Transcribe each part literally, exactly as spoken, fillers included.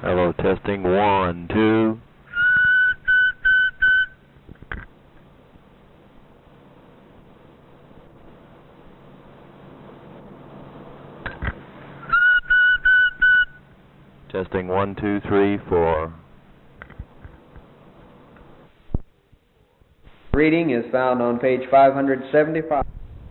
Hello, testing one, two. Testing one, two, three, four. Reading is found on page five hundred seventy-five.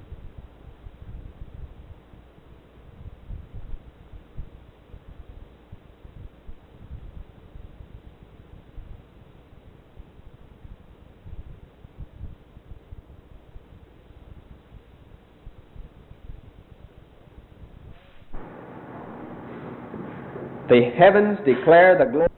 The heavens declare the glory.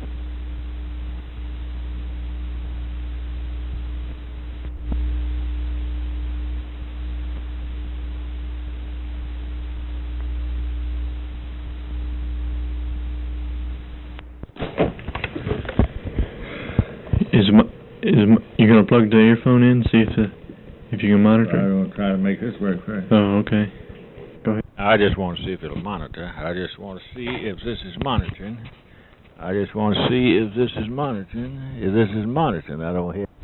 Is my, is my, you gonna plug the earphone in? See if the, if you can monitor. I'm gonna try to make this work first. Oh, okay. Go ahead. I just want to see if it'll monitor. I just want to see if this is monitoring. I just want to see if this is monitoring. If this is monitoring, I don't hear.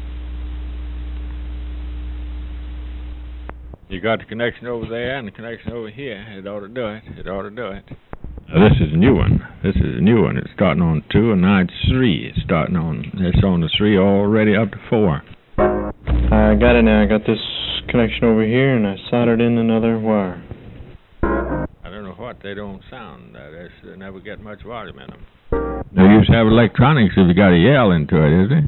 You got the connection over there and the connection over here. It ought to do it. It ought to do it. Uh, this is a new one. This is a new one. It's starting on two, and now it's three. It's starting on. It's on the three already up to four. I got it now. I got this connection over here, and I soldered in another wire. I don't know what. They don't sound. Uh, they never get much volume in them. No use to have electronics if you got to yell into it, is it?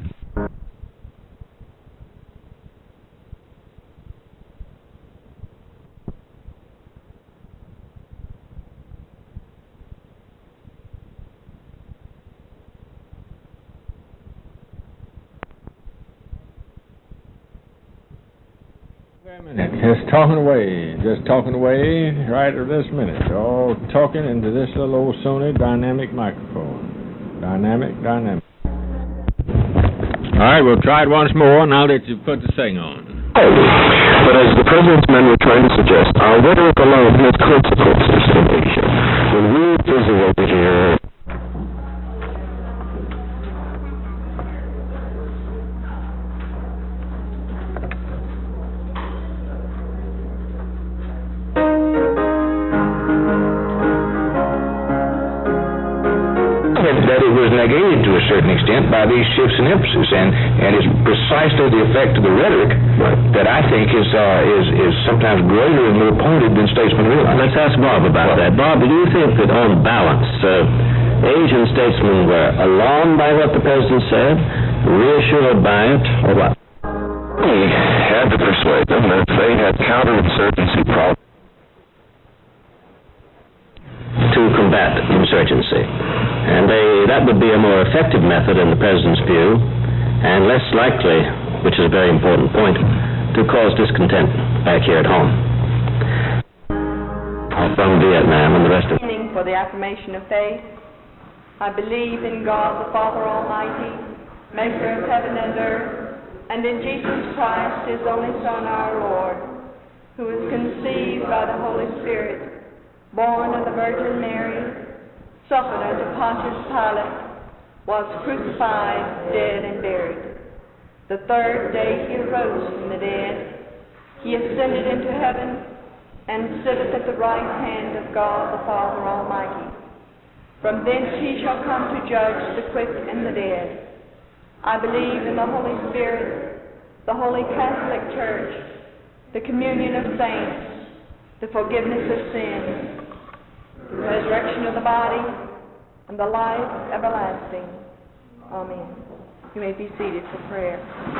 Wait a minute. Just talking away. Just talking away right at this minute. All talking into this little old Sony dynamic microphone. Dynamic, dynamic. All right, we'll try it once more, and I'll let you put the thing on. Oh, but as the President's men were trying to suggest, our rhetoric alone has consequences in Asia. When we visit over here... that it was negated to a certain extent by these shifts in emphasis, and, and it's precisely the effect of the rhetoric that I think is uh, is is sometimes greater and more pointed than statesmen realize. Let's ask Bob about well, that. Bob, do you think that on balance, uh, Asian statesmen were alarmed by what the President said, reassured by it, or what? We had to persuade them that they had counterinsurgency problems to combat insurgency. And they, that would be a more effective method in the President's view, and less likely, which is a very important point, to cause discontent back here at home. From Vietnam and the rest of... For the affirmation of faith, I believe in God the Father Almighty, maker of heaven and earth, and in Jesus Christ, His only Son, our Lord, who was conceived by the Holy Spirit, born of the Virgin Mary, suffered under Pontius Pilate, was crucified, dead, and buried. The third day He arose from the dead. He ascended into heaven and sitteth at the right hand of God the Father Almighty. From thence He shall come to judge the quick and the dead. I believe in the Holy Spirit, the Holy Catholic Church, the communion of saints, the forgiveness of sins, the resurrection of the body, and the life everlasting. Amen. You may be seated for prayer.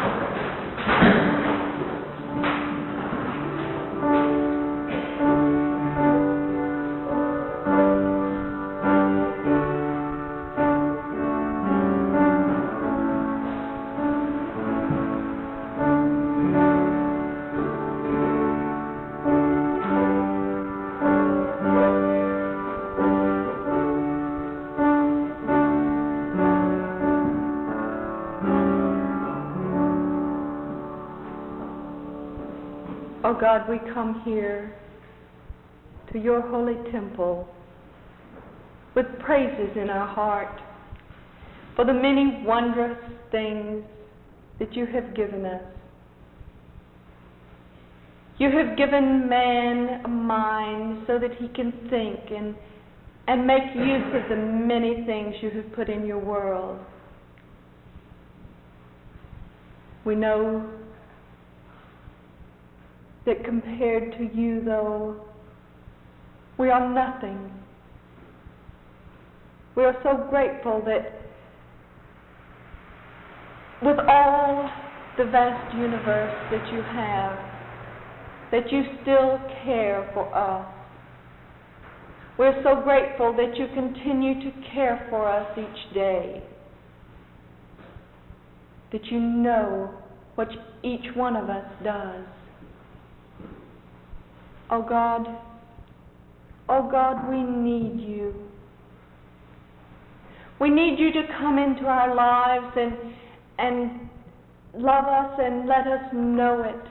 Oh God, we come here to your holy temple with praises in our heart for the many wondrous things that you have given us. You have given man a mind so that he can think and, and make use of the many things you have put in your world. We know that compared to you, though, we are nothing. We are so grateful that with all the vast universe that you have, that you still care for us. We're so grateful that you continue to care for us each day, that you know what each one of us does. Oh God, oh God, we need you. We need you to come into our lives and, and love us and let us know it,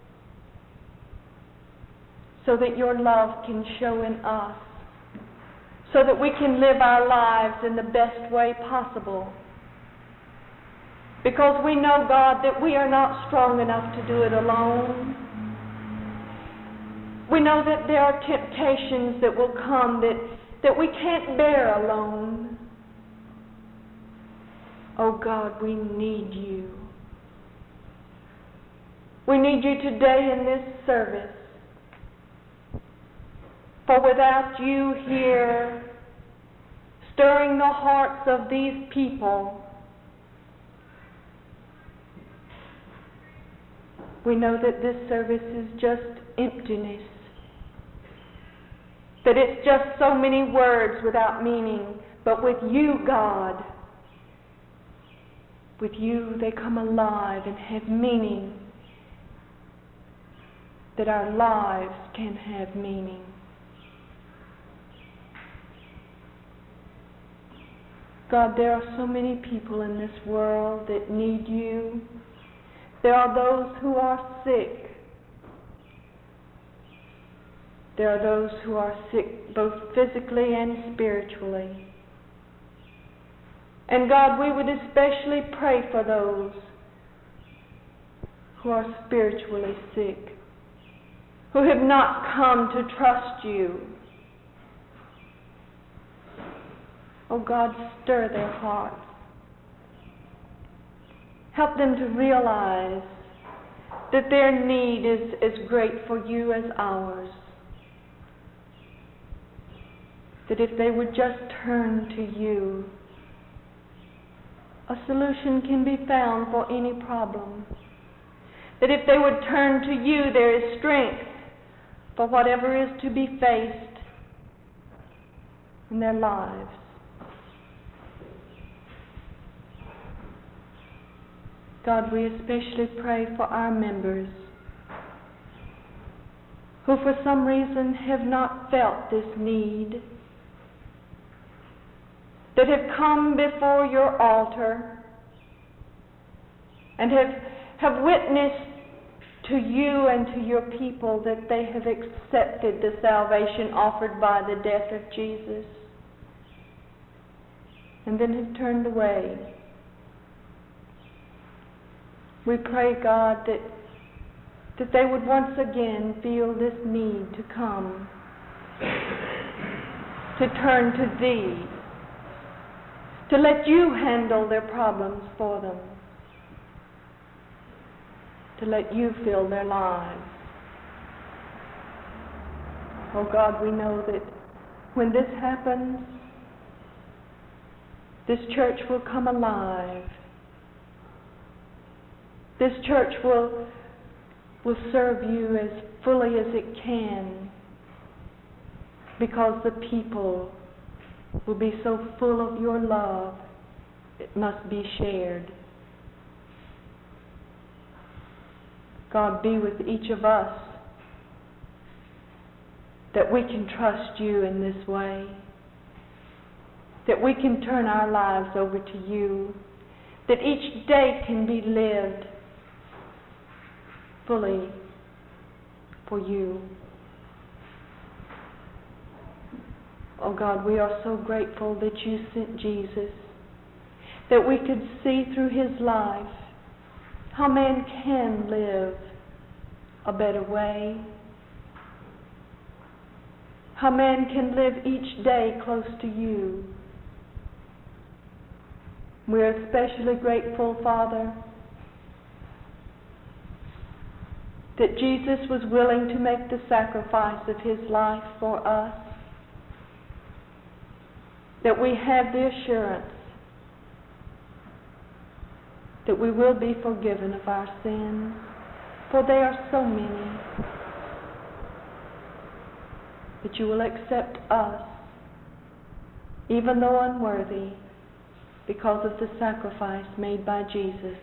so that your love can show in us, so that we can live our lives in the best way possible. Because we know, God, that we are not strong enough to do it alone. We know that there are temptations that will come that, that we can't bear alone. Oh God, we need you. We need you today in this service. For without you here, stirring the hearts of these people, we know that this service is just emptiness. That it's just so many words without meaning. But with you, God, with you they come alive and have meaning. That our lives can have meaning. God, there are so many people in this world that need you. There are those who are sick. There are those who are sick both physically and spiritually. And God, we would especially pray for those who are spiritually sick, who have not come to trust you. Oh God, stir their hearts. Help them to realize that their need is as great for you as ours. That if they would just turn to you, a solution can be found for any problem. That if they would turn to you, there is strength for whatever is to be faced in their lives. God, we especially pray for our members who for some reason have not felt this need, that have come before your altar and have, have witnessed to you and to your people that they have accepted the salvation offered by the death of Jesus, and then have turned away. We pray, God, that, that they would once again feel this need to come, to turn to Thee, to let You handle their problems for them, to let You fill their lives. Oh God, we know that when this happens, this church will come alive. This church will, will serve You as fully as it can, because the people will be so full of Your love, it must be shared. God, be with each of us, that we can trust You in this way, that we can turn our lives over to You, that each day can be lived fully for You. Oh God, we are so grateful that you sent Jesus, that we could see through his life how man can live a better way, how man can live each day close to you. We're especially grateful, Father, that Jesus was willing to make the sacrifice of his life for us, that we have the assurance that we will be forgiven of our sins, for they are so many, that you will accept us, even though unworthy, because of the sacrifice made by Jesus.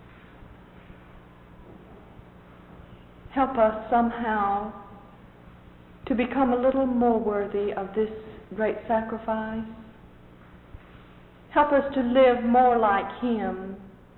Help us somehow to become a little more worthy of this great sacrifice. Help us to live more like him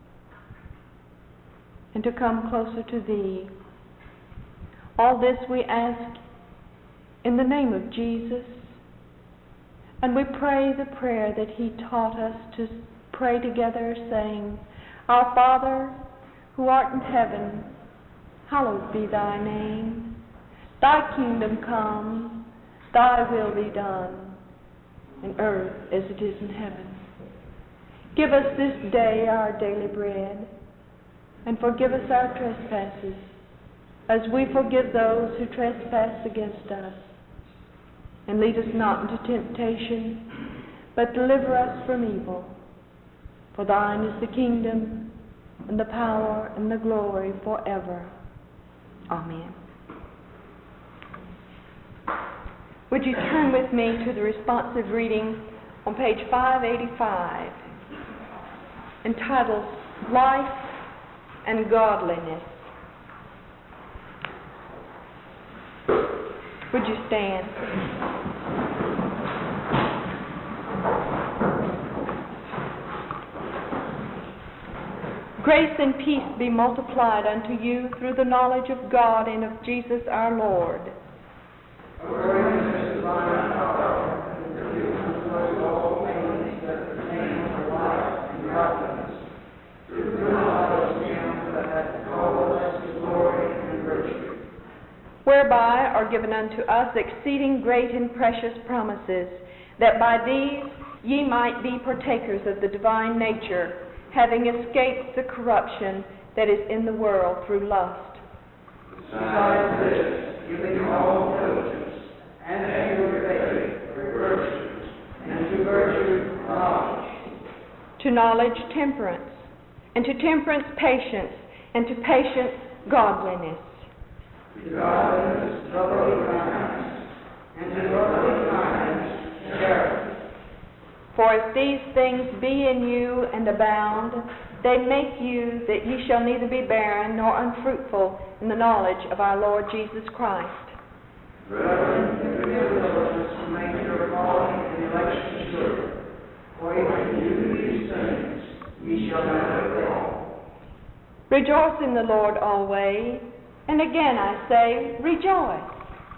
and to come closer to thee. All this we ask in the name of Jesus, and we pray the prayer that he taught us to pray together, saying, Our Father, who art in heaven, hallowed be thy name. Thy kingdom come, thy will be done, in earth as it is in heaven. Give us this day our daily bread, and forgive us our trespasses, as we forgive those who trespass against us. And lead us not into temptation, but deliver us from evil. For thine is the kingdom, and the power, and the glory forever. Amen. Would you turn with me to the responsive reading on page five eighty-five, entitled Life and Godliness. Would you stand? Grace and peace be multiplied unto you through the knowledge of God and of Jesus our Lord. Whereby are given unto us exceeding great and precious promises, that by these ye might be partakers of the divine nature, having escaped the corruption that is in the world through lust. Besides this, giving all diligence, and to faith, virtue, and to virtue, knowledge. To knowledge, temperance, and to temperance, patience, and to patience, godliness. To godliness, brotherly kindness, and to brotherly kindness, charity. For if these things be in you and abound, they make you that ye shall neither be barren nor unfruitful in the knowledge of our Lord Jesus Christ. Brethren, do your diligence to make your calling and election sure. For if you do these things, ye shall not fail. Rejoice in the Lord always, and again I say, rejoice.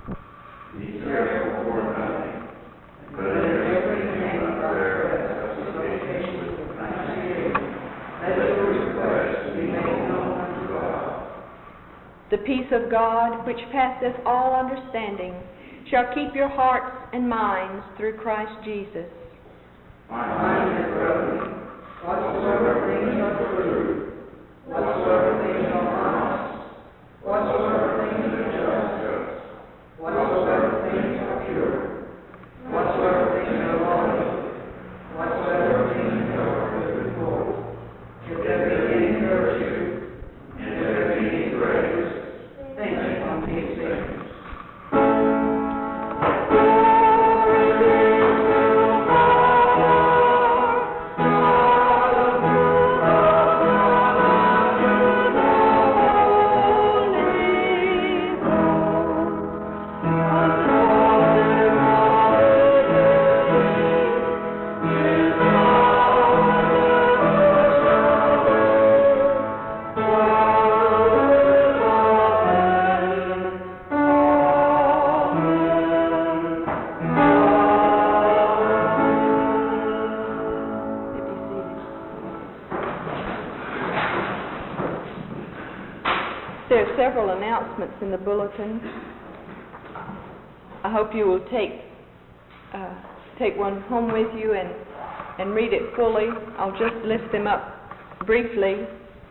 Be careful for nothing, but in everything by prayer and supplication with thanksgiving, let your requests be made known unto God. The peace of God, which passeth all understanding, shall keep your hearts and minds through Christ Jesus. My mind, brethren, whatsoever things are true, whatsoever things are honest, whatsoever things are just, whatsoever things are pure, whatsoever things are lovely, whatsoever things are of good report, if there be any virtue, and if there be any praise, think on these things. Glory be to God. announcements in the bulletin. I hope you will take uh, take one home with you and, and read it fully. I'll just list them up briefly.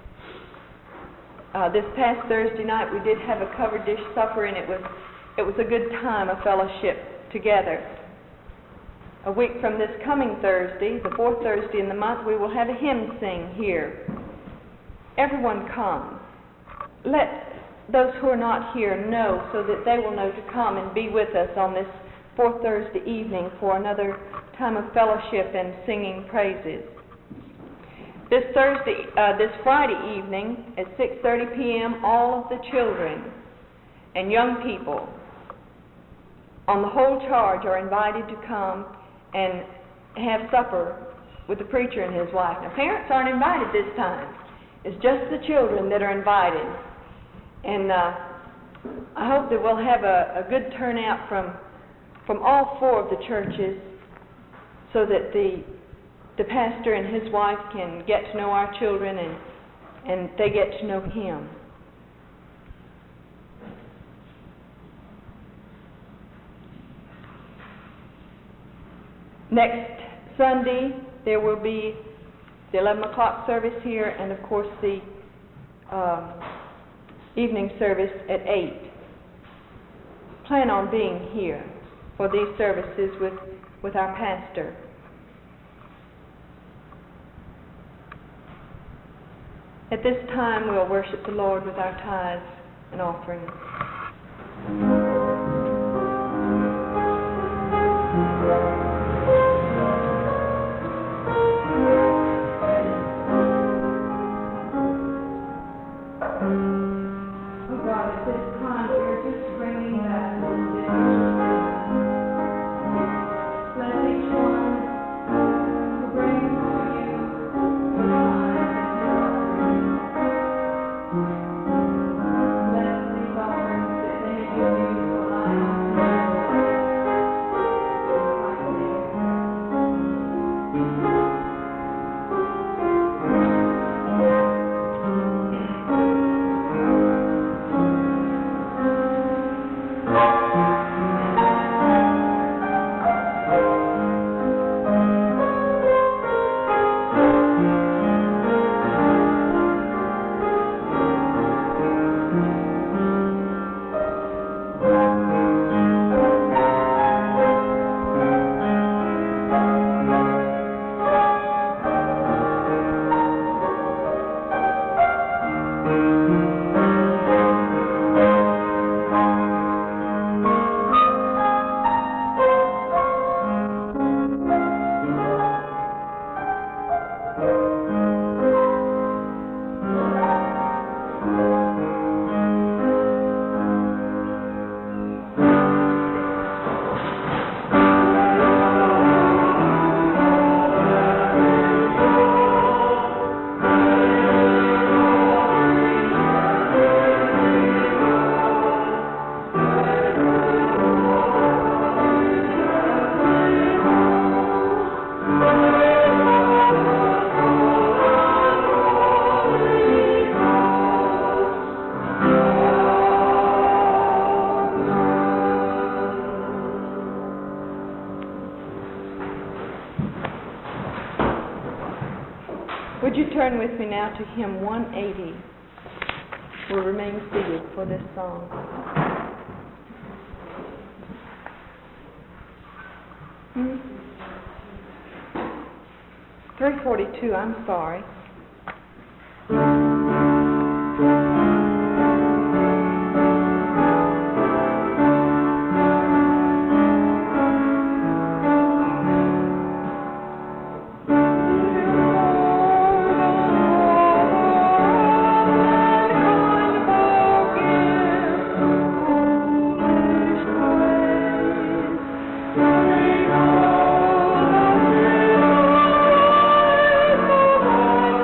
Uh, this past Thursday night we did have a covered dish supper, and it was it was a good time of fellowship together. A week from this coming Thursday, the fourth Thursday in the month, we will have a hymn sing here. Everyone come. Let those who are not here know, so that they will know to come and be with us on this fourth Thursday evening for another time of fellowship and singing praises. This Thursday, uh, this Friday evening at six thirty p.m., all of the children and young people on the whole charge are invited to come and have supper with the preacher and his wife. Now, parents aren't invited this time. It's just the children that are invited. And uh, I hope that we'll have a, a good turnout from from all four of the churches, so that the the pastor and his wife can get to know our children and and they get to know him. Next Sunday, there will be the eleven o'clock service here, and of course the um, evening service at eight. Plan on being here for these services with, with our pastor. At this time, we'll worship the Lord with our tithes and offerings. Would you turn with me now to hymn one eighty? We'll remain seated for this song. Hmm? three forty-two, I'm sorry. Thank you.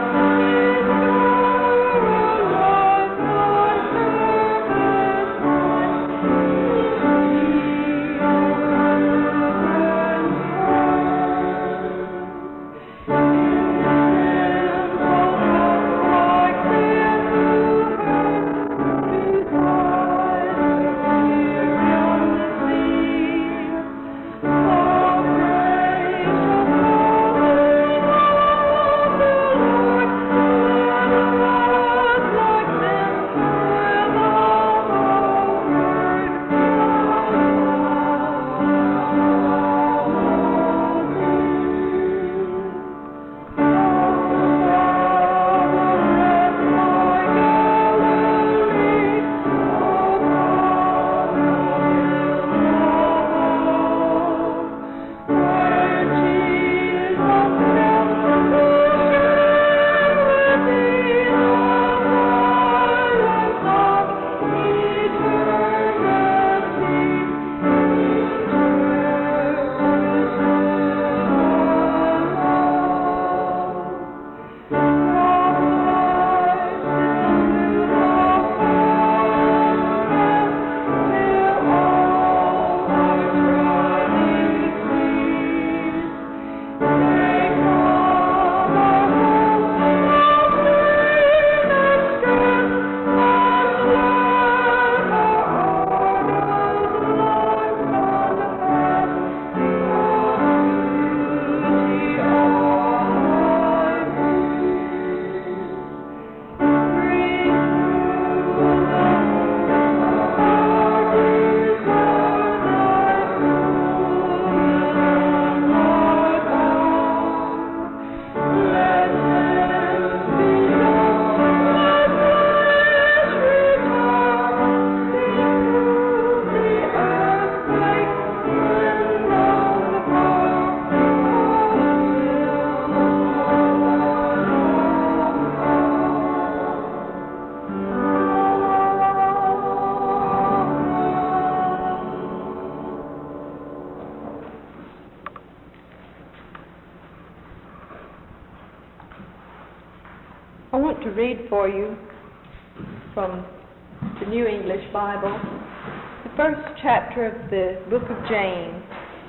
want to read for you from the New English Bible, the first chapter of the book of James.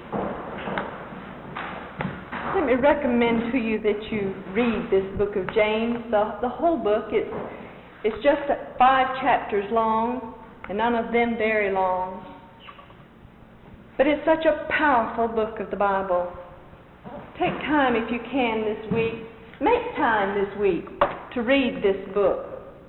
Let me recommend to you that you read this book of James. The, the whole book, it's, it's just five chapters long, and none of them very long. But it's such a powerful book of the Bible. Take time, if you can, this week. Make time this week to read this book.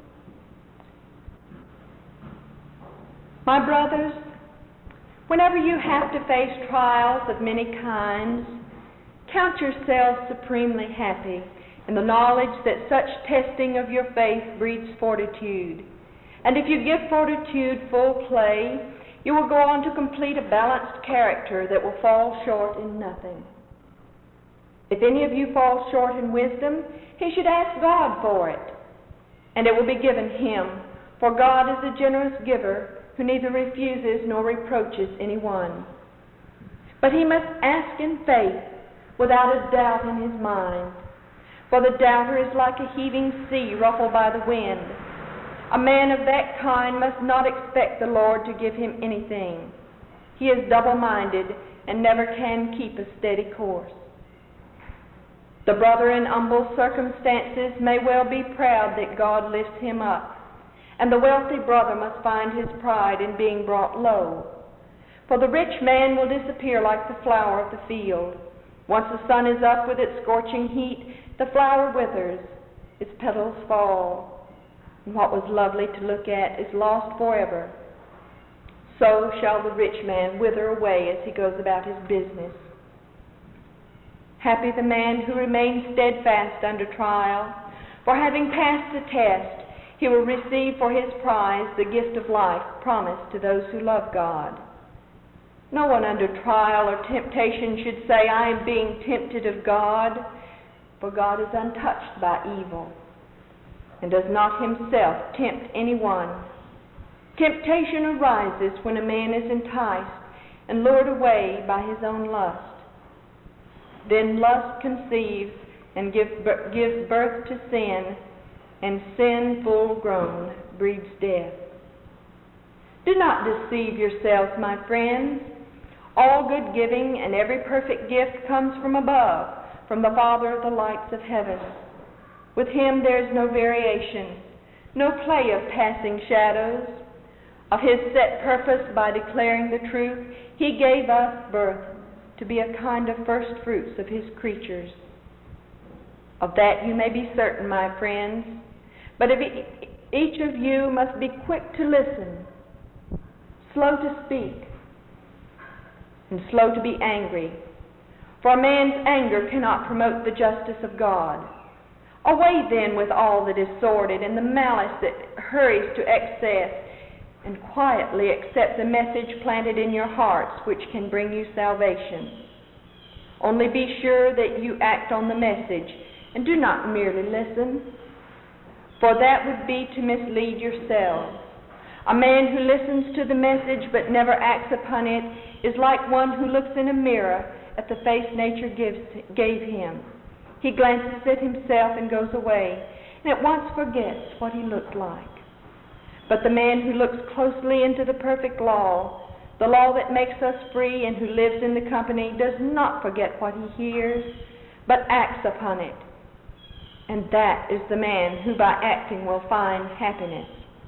My brothers, whenever you have to face trials of many kinds, count yourselves supremely happy in the knowledge that such testing of your faith breeds fortitude. And if you give fortitude full play, you will go on to complete a balanced character that will fall short in nothing. If any of you falls short in wisdom, he should ask God for it, and it will be given him. For God is a generous giver who neither refuses nor reproaches anyone. But he must ask in faith, without a doubt in his mind. For the doubter is like a heaving sea ruffled by the wind. A man of that kind must not expect the Lord to give him anything. He is double-minded and never can keep a steady course. The brother in humble circumstances may well be proud that God lifts him up, and the wealthy brother must find his pride in being brought low. For the rich man will disappear like the flower of the field. Once the sun is up with its scorching heat, the flower withers, its petals fall, and what was lovely to look at is lost forever. So shall the rich man wither away as he goes about his business. Happy the man who remains steadfast under trial, for having passed the test, he will receive for his prize the gift of life promised to those who love God. No one under trial or temptation should say, I am being tempted of God, for God is untouched by evil, and does not himself tempt anyone. Temptation arises when a man is enticed and lured away by his own lust. Then lust conceives and gives birth to sin, and sin full grown breeds death. Do not deceive yourselves, my friends. All good giving and every perfect gift comes from above, from the Father of the lights of heaven. With him there is no variation, no play of passing shadows. Of his set purpose, by declaring the truth, he gave us birth to be a kind of first fruits of his creatures. Of that you may be certain, my friends. But if each of you must be quick to listen, slow to speak, and slow to be angry. For a man's anger cannot promote the justice of God. Away then with all that is sordid and the malice that hurries to excess, and quietly accept the message planted in your hearts which can bring you salvation. Only be sure that you act on the message, and do not merely listen, for that would be to mislead yourselves. A man who listens to the message but never acts upon it is like one who looks in a mirror at the face nature gives, gave him. He glances at himself and goes away, and at once forgets what he looked like. But the man who looks closely into the perfect law, the law that makes us free and who lives in the company, does not forget what he hears, but acts upon it. And that is the man who by acting will find happiness.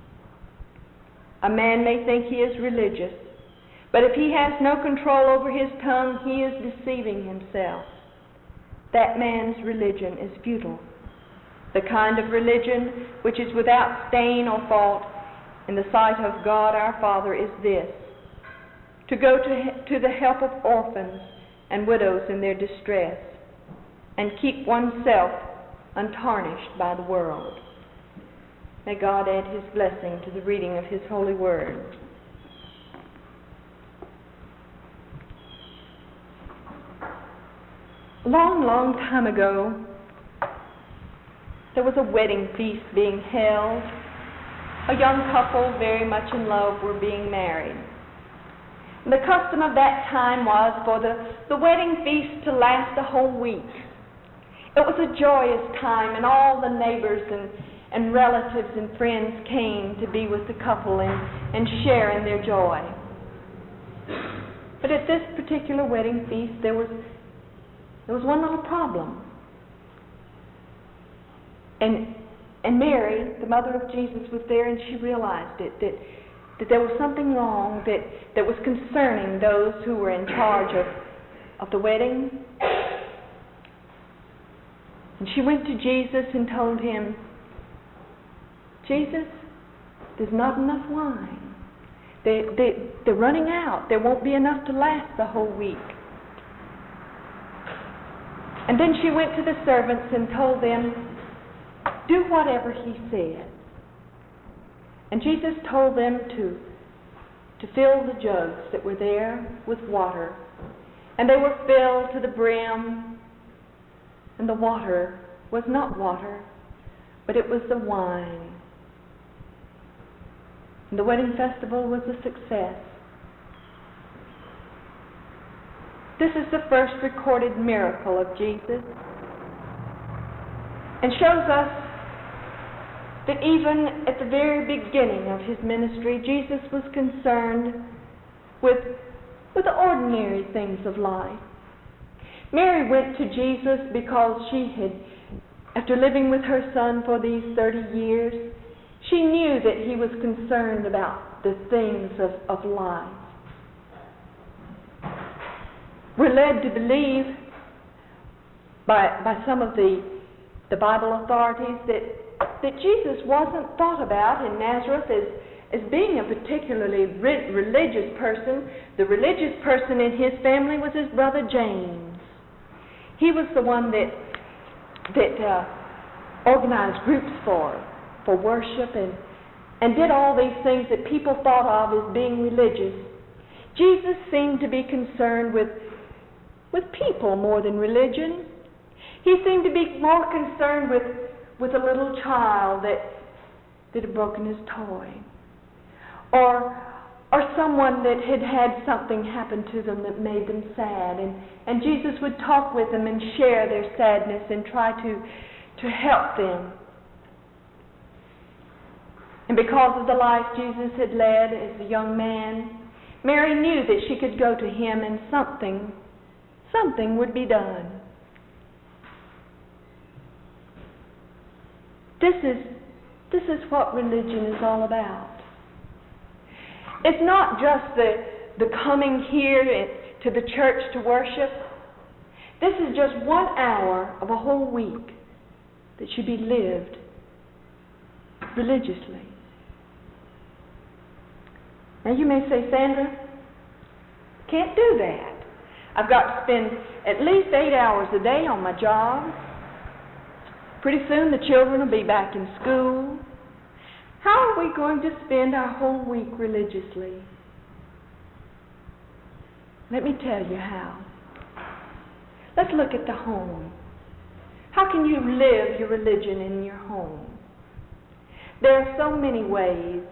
A man may think he is religious, but if he has no control over his tongue, he is deceiving himself. That man's religion is futile. The kind of religion which is without stain or fault in the sight of God our Father is this: to go to, to the help of orphans and widows in their distress, and keep oneself untarnished by the world. May God add his blessing to the reading of his holy word. A long, long time ago, there was a wedding feast being held. A young couple very much in love were being married. And the custom of that time was for the, the wedding feast to last a whole week. It was a joyous time, and all the neighbors and, and relatives and friends came to be with the couple and, and share in their joy. But at this particular wedding feast, there was there was one little problem. And and Mary, the mother of Jesus, was there, and she realized it, that that there was something wrong that, that was concerning those who were in charge of, of the wedding. And she went to Jesus and told him, Jesus, there's not enough wine. They, they, they're running out. There won't be enough to last the whole week. And then she went to the servants and told them, do whatever he said. And Jesus told them to, to fill the jugs that were there with water. And they were filled to the brim. And the water was not water, but it was the wine. And the wedding festival was a success. This is the first recorded miracle of Jesus, and shows us that even at the very beginning of his ministry, Jesus was concerned with, with the ordinary things of life. Mary went to Jesus because she had, after living with her son for these thirty years, she knew that he was concerned about the things of, of life. We're led to believe by, by some of the, the Bible authorities that, that Jesus wasn't thought about in Nazareth as, as being a particularly re- religious person. The religious person in his family was his brother James. He was the one that, that uh, organized groups for for worship and, and did all these things that people thought of as being religious. Jesus seemed to be concerned with, with people more than religion. He seemed to be more concerned with, with a little child that, that had broken his toy, or, or someone that had had something happen to them that made them sad. And, and Jesus would talk with them and share their sadness and try to, to help them. And because of the life Jesus had led as a young man, Mary knew that she could go to him and something, something would be done. This is, this is what religion is all about. It's not just the, the coming here to the church to worship. This is just one hour of a whole week that should be lived religiously. Now you may say, Sandra, can't do that. I've got to spend at least eight hours a day on my job. Pretty soon the children will be back in school. How are we going to spend our whole week religiously? Let me tell you how. Let's look at the home. How can you live your religion in your home? There are so many ways.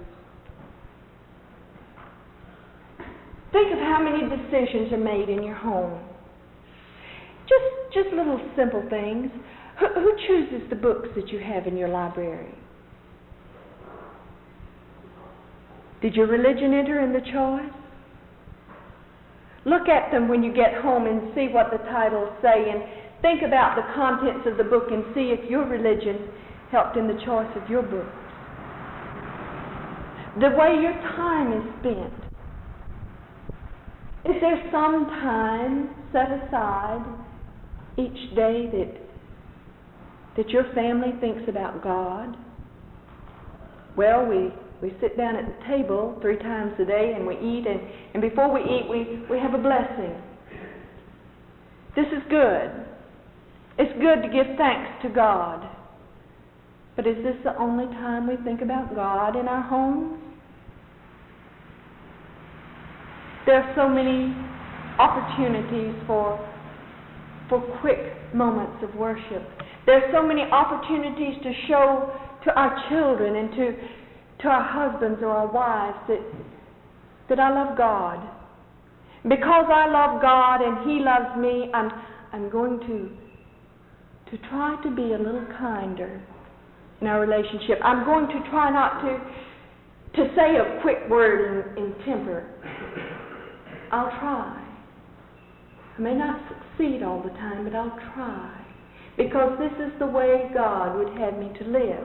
Think of how many decisions are made in your home. Just, just little simple things. Who, who chooses the books that you have in your library? Did your religion enter in the choice? Look at them when you get home and see what the titles say, and think about the contents of the book and see if your religion helped in the choice of your books. The way your time is spent. Is there some time set aside each day that that your family thinks about God? Well, we, we sit down at the table three times a day and we eat, and, and before we eat we, we have a blessing. This is good. It's good to give thanks to God. But is this the only time we think about God in our homes? There are so many opportunities for, for quick moments of worship. There are so many opportunities to show to our children and to, to our husbands or our wives that, that I love God. Because I love God and He loves me, I'm, I'm going to, to try to be a little kinder in our relationship. I'm going to try not to to say a quick word in, in temper. I'll try. I may not succeed all the time, but I'll try. Because this is the way God would have me to live.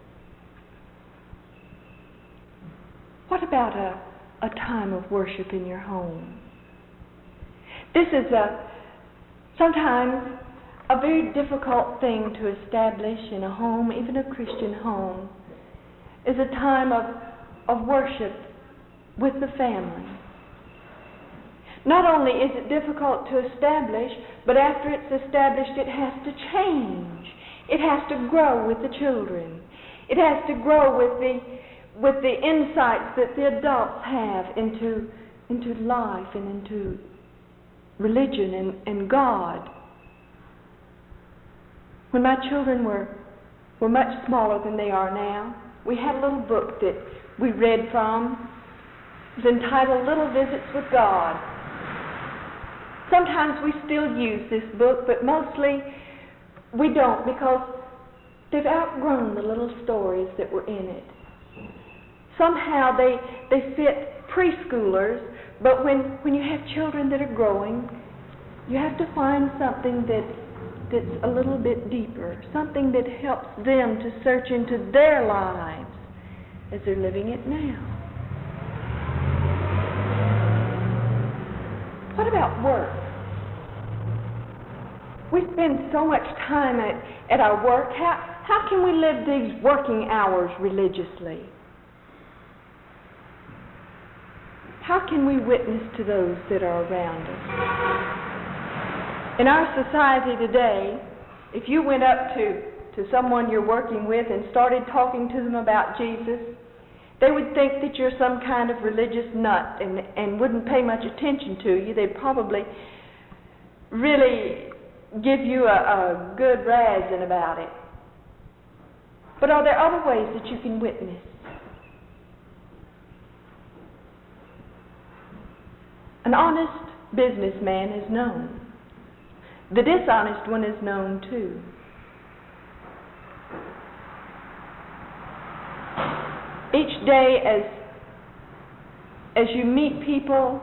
What about a, a time of worship in your home? This is a sometimes a very difficult thing to establish in a home, even a Christian home, is a time of, of worship with the family. Not only is it difficult to establish, but after it's established, it has to change. It has to grow with the children. It has to grow with the with the insights that the adults have into into life and into religion and, and God. When my children were were much smaller than they are now, we had a little book that we read from. It was entitled Little Visits with God. Sometimes we still use this book, but mostly we don't, because they've outgrown the little stories that were in it. Somehow they they fit preschoolers, but when, when you have children that are growing, you have to find something that that's a little bit deeper, something that helps them to search into their lives as they're living it now. What about work? We spend so much time at, at our work. How, how can we live these working hours religiously? How can we witness to those that are around us? In our society today, if you went up to, to someone you're working with and started talking to them about Jesus, they would think that you're some kind of religious nut and, and wouldn't pay much attention to you. They'd probably really give you a, a good razzing about it. But are there other ways that you can witness? An honest businessman is known. The dishonest one is known too. Each day as as you meet people,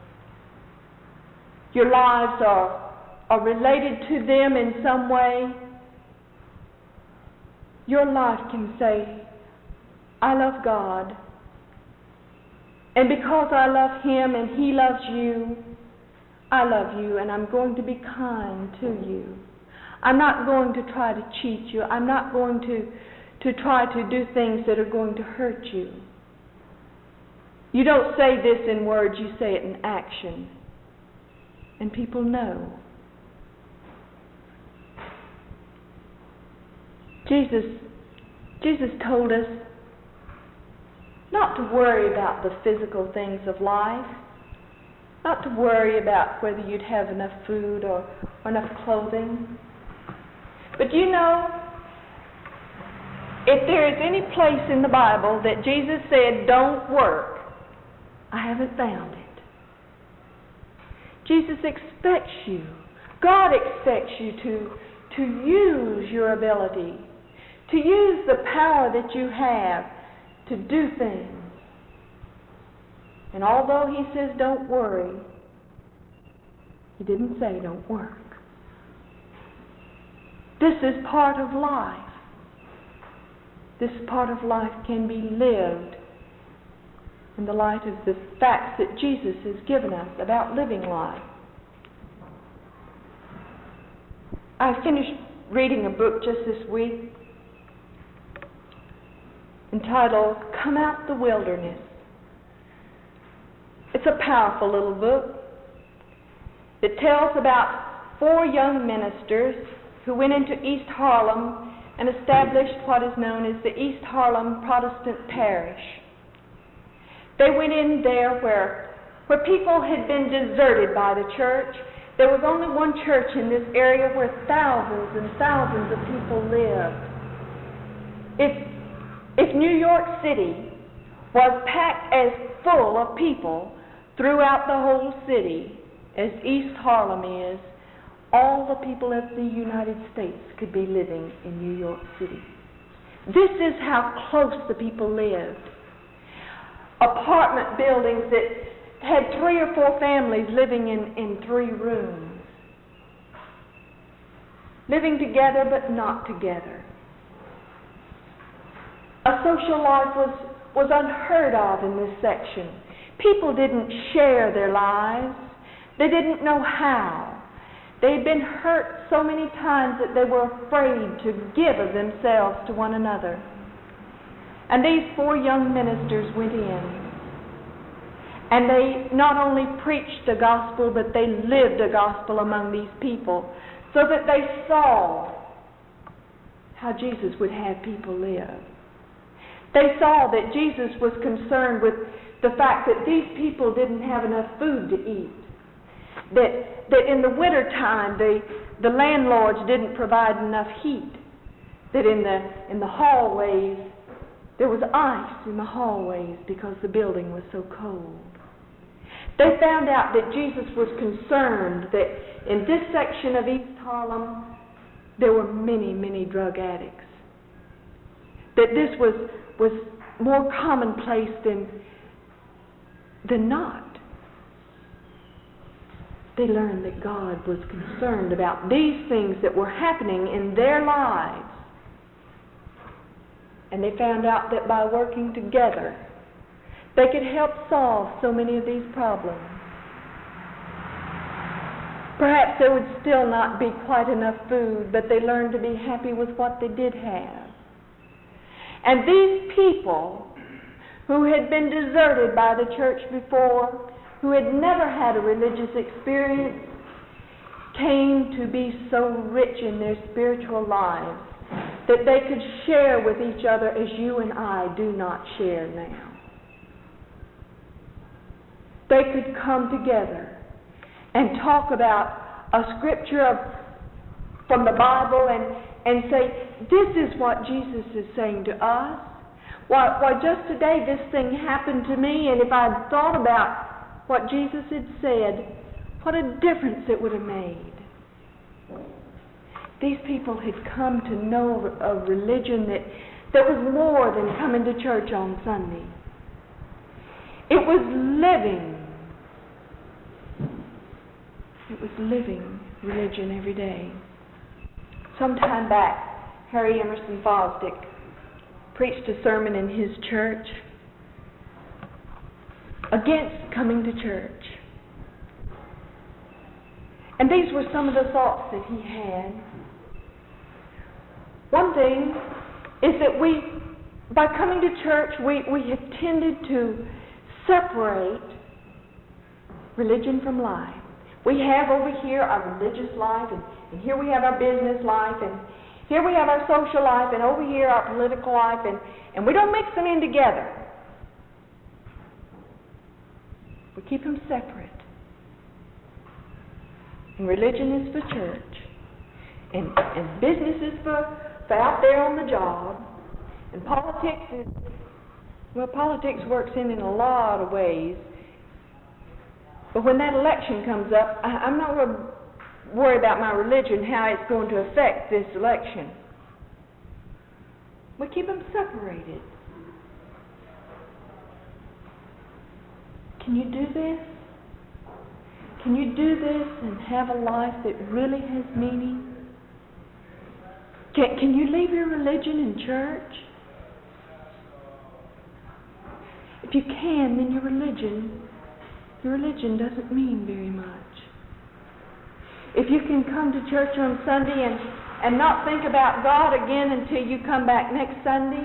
your lives are, are related to them in some way. Your life can say, I love God. And because I love Him and He loves you, I love you and I'm going to be kind to you. I'm not going to try to cheat you. I'm not going to to try to do things that are going to hurt you. You don't say this in words, you say it in action. And people know. Jesus, Jesus told us not to worry about the physical things of life, not to worry about whether you'd have enough food or, or enough clothing. But you know, if there is any place in the Bible that Jesus said, don't work, I haven't found it. Jesus expects you, God expects you to, to use your ability, to use the power that you have to do things. And although He says don't worry, He didn't say don't work. This is part of life. This part of life can be lived in the light of the facts that Jesus has given us about living life. I finished reading a book just this week entitled Come Out the Wilderness. It's a powerful little book that tells about four young ministers who went into East Harlem and established what is known as the East Harlem Protestant Parish. They went in there where, where people had been deserted by the church. There was only one church in this area where thousands and thousands of people lived. If, if New York City was packed as full of people throughout the whole city as East Harlem is, all the people of the United States could be living in New York City. This is how close the people lived. Apartment buildings that had three or four families living in, in three rooms. Living together but not together. A social life was, was unheard of in this section. People didn't share their lives. They didn't know how. They had been hurt so many times that they were afraid to give of themselves to one another. And these four young ministers went in. And they not only preached the gospel, but they lived the gospel among these people, so that they saw how Jesus would have people live. They saw that Jesus was concerned with the fact that these people didn't have enough food to eat. That, that in the winter time, the, the landlords didn't provide enough heat. That in the, in the hallways, there was ice in the hallways because the building was so cold. They found out that Jesus was concerned that in this section of East Harlem, there were many, many drug addicts. That this was, was more commonplace than, than not. They learned that God was concerned about these things that were happening in their lives. And they found out that by working together, they could help solve so many of these problems. Perhaps there would still not be quite enough food, but they learned to be happy with what they did have. And these people who had been deserted by the church before, who had never had a religious experience, came to be so rich in their spiritual lives that they could share with each other as you and I do not share now. They could come together and talk about a scripture of, from the Bible and, and say, this is what Jesus is saying to us. Why, why, just today this thing happened to me, and if I'd thought about what Jesus had said, what a difference it would have made. These people had come to know a religion that, that was more than coming to church on Sunday. It was living. It was living religion every day. Some time back, Harry Emerson Fosdick preached a sermon in his church against coming to church. And these were some of the thoughts that he had. One thing is that we, by coming to church, we, we have tended to separate religion from life. We have over here our religious life, and, and here we have our business life, and here we have our social life, and over here our political life, and, and we don't mix them in together. We keep them separate. And religion is for church, and, and business is for, for out there on the job, and politics is, well, politics works in in a lot of ways. But when that election comes up, I, I'm not going to worry about my religion, how it's going to affect this election. We keep them separated. Can you do this? Can you do this and have a life that really has meaning? Can, can you leave your religion in church? If you can, then your religion Your religion doesn't mean very much. If you can come to church on Sunday and, and not think about God again until you come back next Sunday,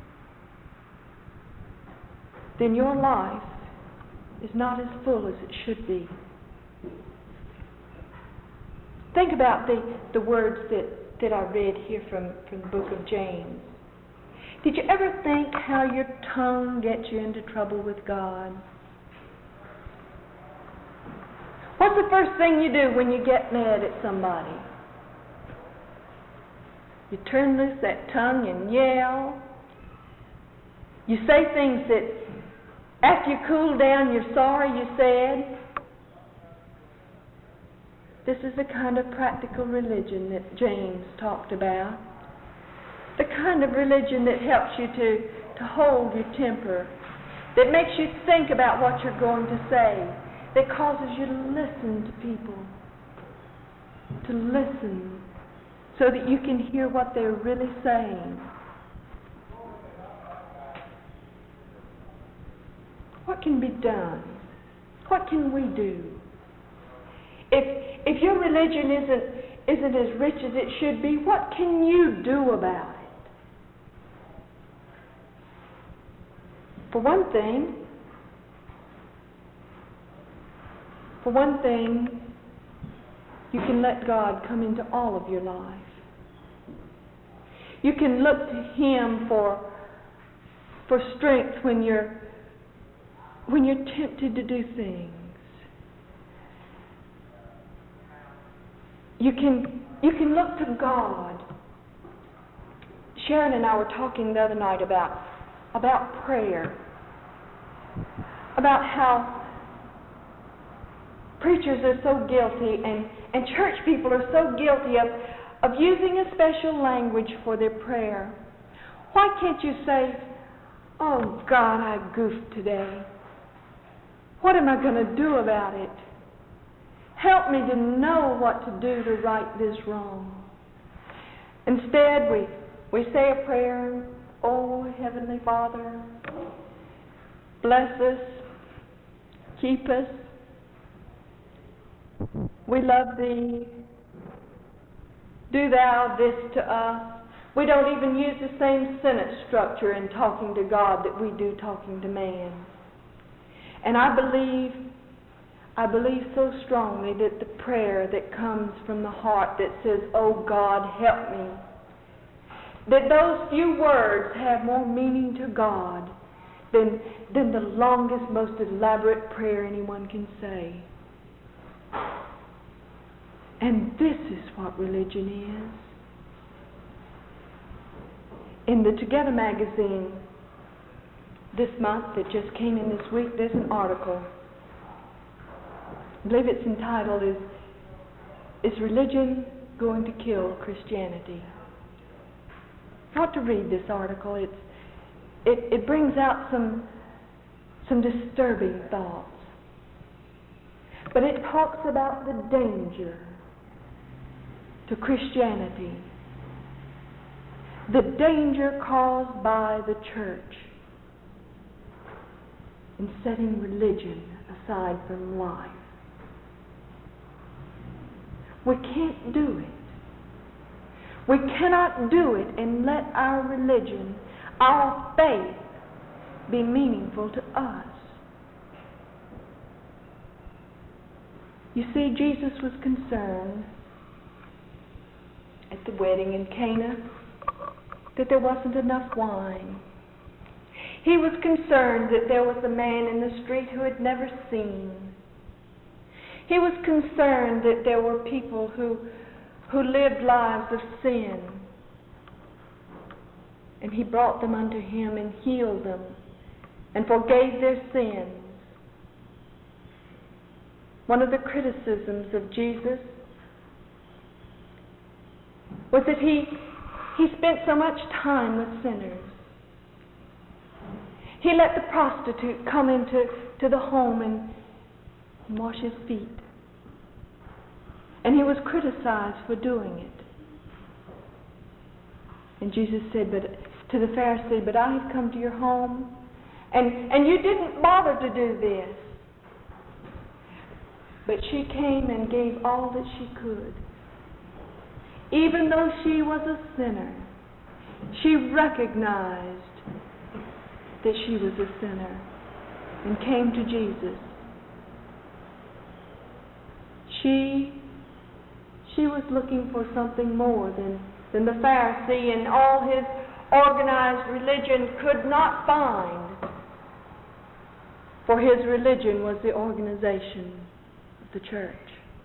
then your life is not as full as it should be. Think about the, the words that, that I read here from, from the book of James. Did you ever think how your tongue gets you into trouble with God? What's the first thing you do when you get mad at somebody? You turn loose that tongue and yell. You say things that, after you cool down, you're sorry you said. This is the kind of practical religion that James talked about. The kind of religion that helps you to, to hold your temper, that makes you think about what you're going to say, that causes you to listen to people, to listen so that you can hear what they're really saying. What can be done? What can we do? If if your religion isn't isn't as rich as it should be, what can you do about it? For one thing, for one thing, you can let God come into all of your life. You can look to Him for for strength when you're when you're tempted to do things. You can you can look to God. Sharon and I were talking the other night about about prayer. About how preachers are so guilty and, and church people are so guilty of, of using a special language for their prayer. Why can't you say, "Oh God, I goofed today. What am I going to do about it? Help me to know what to do to right this wrong." Instead, we, we say a prayer, "Oh, Heavenly Father, bless us, keep us. We love Thee. Do Thou this to us." We don't even use the same sentence structure in talking to God that we do talking to man. And I believe, I believe so strongly that the prayer that comes from the heart that says, "Oh God, help me," that those few words have more meaning to God than, than the longest, most elaborate prayer anyone can say. And this is what religion is. In the Together magazine this month that just came in this week, there's an article. I believe it's entitled, Is, Is Religion Going to Kill Christianity? I want to read this article. It's, it, it brings out some, some disturbing thoughts. But it talks about the danger to Christianity, the danger caused by the church in setting religion aside from life. We can't do it. We cannot do it and let our religion, our faith, be meaningful to us. You see, Jesus was concerned at the wedding in Cana that there wasn't enough wine. He was concerned that there was a man in the street who had never seen. He was concerned that there were people who, who lived lives of sin. And He brought them unto Him and healed them and forgave their sins. One of the criticisms of Jesus was that he, he spent so much time with sinners. He let the prostitute come into to the home and, and wash his feet. And He was criticized for doing it. And Jesus said but to the Pharisee, "But I have come to your home, and, and you didn't bother to do this." But she came and gave all that she could. Even though she was a sinner, she recognized that she was a sinner and came to Jesus. She, she was looking for something more than, than the Pharisee and all his organized religion could not find. For his religion was the organization of the church.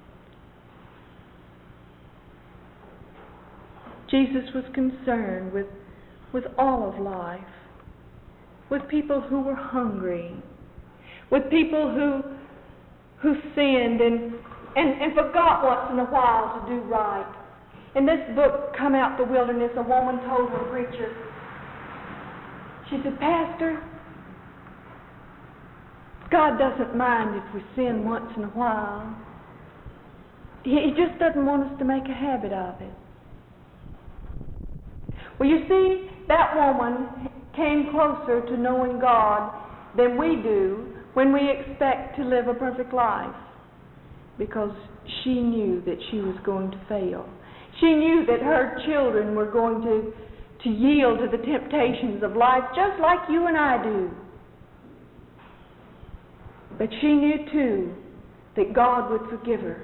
Jesus was concerned with, with all of life, with people who were hungry, with people who who sinned and, and, and forgot once in a while to do right. In this book, Come Out the Wilderness, a woman told her preacher, she said, Pastor, God doesn't mind if we sin once in a while. He he just doesn't want us to make a habit of it. Well, you see, that woman came closer to knowing God than we do when we expect to live a perfect life, because she knew that she was going to fail. She knew that her children were going to, to yield to the temptations of life just like you and I do. But she knew too that God would forgive her.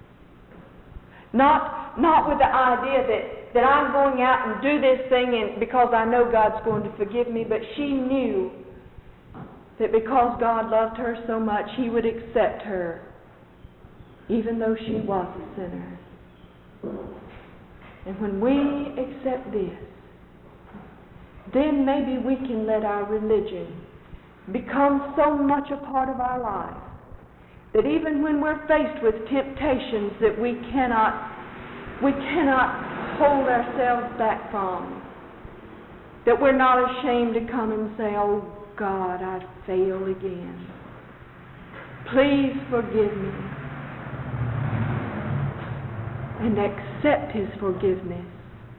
Not, not with the idea that, that I'm going out and do this thing and because I know God's going to forgive me, but she knew that because God loved her so much, He would accept her, even though she was a sinner. And when we accept this, then maybe we can let our religion become so much a part of our life that even when we're faced with temptations that we cannot, we cannot hold ourselves back from, that we're not ashamed to come and say, oh God, I failed again. Please forgive me. And accept His forgiveness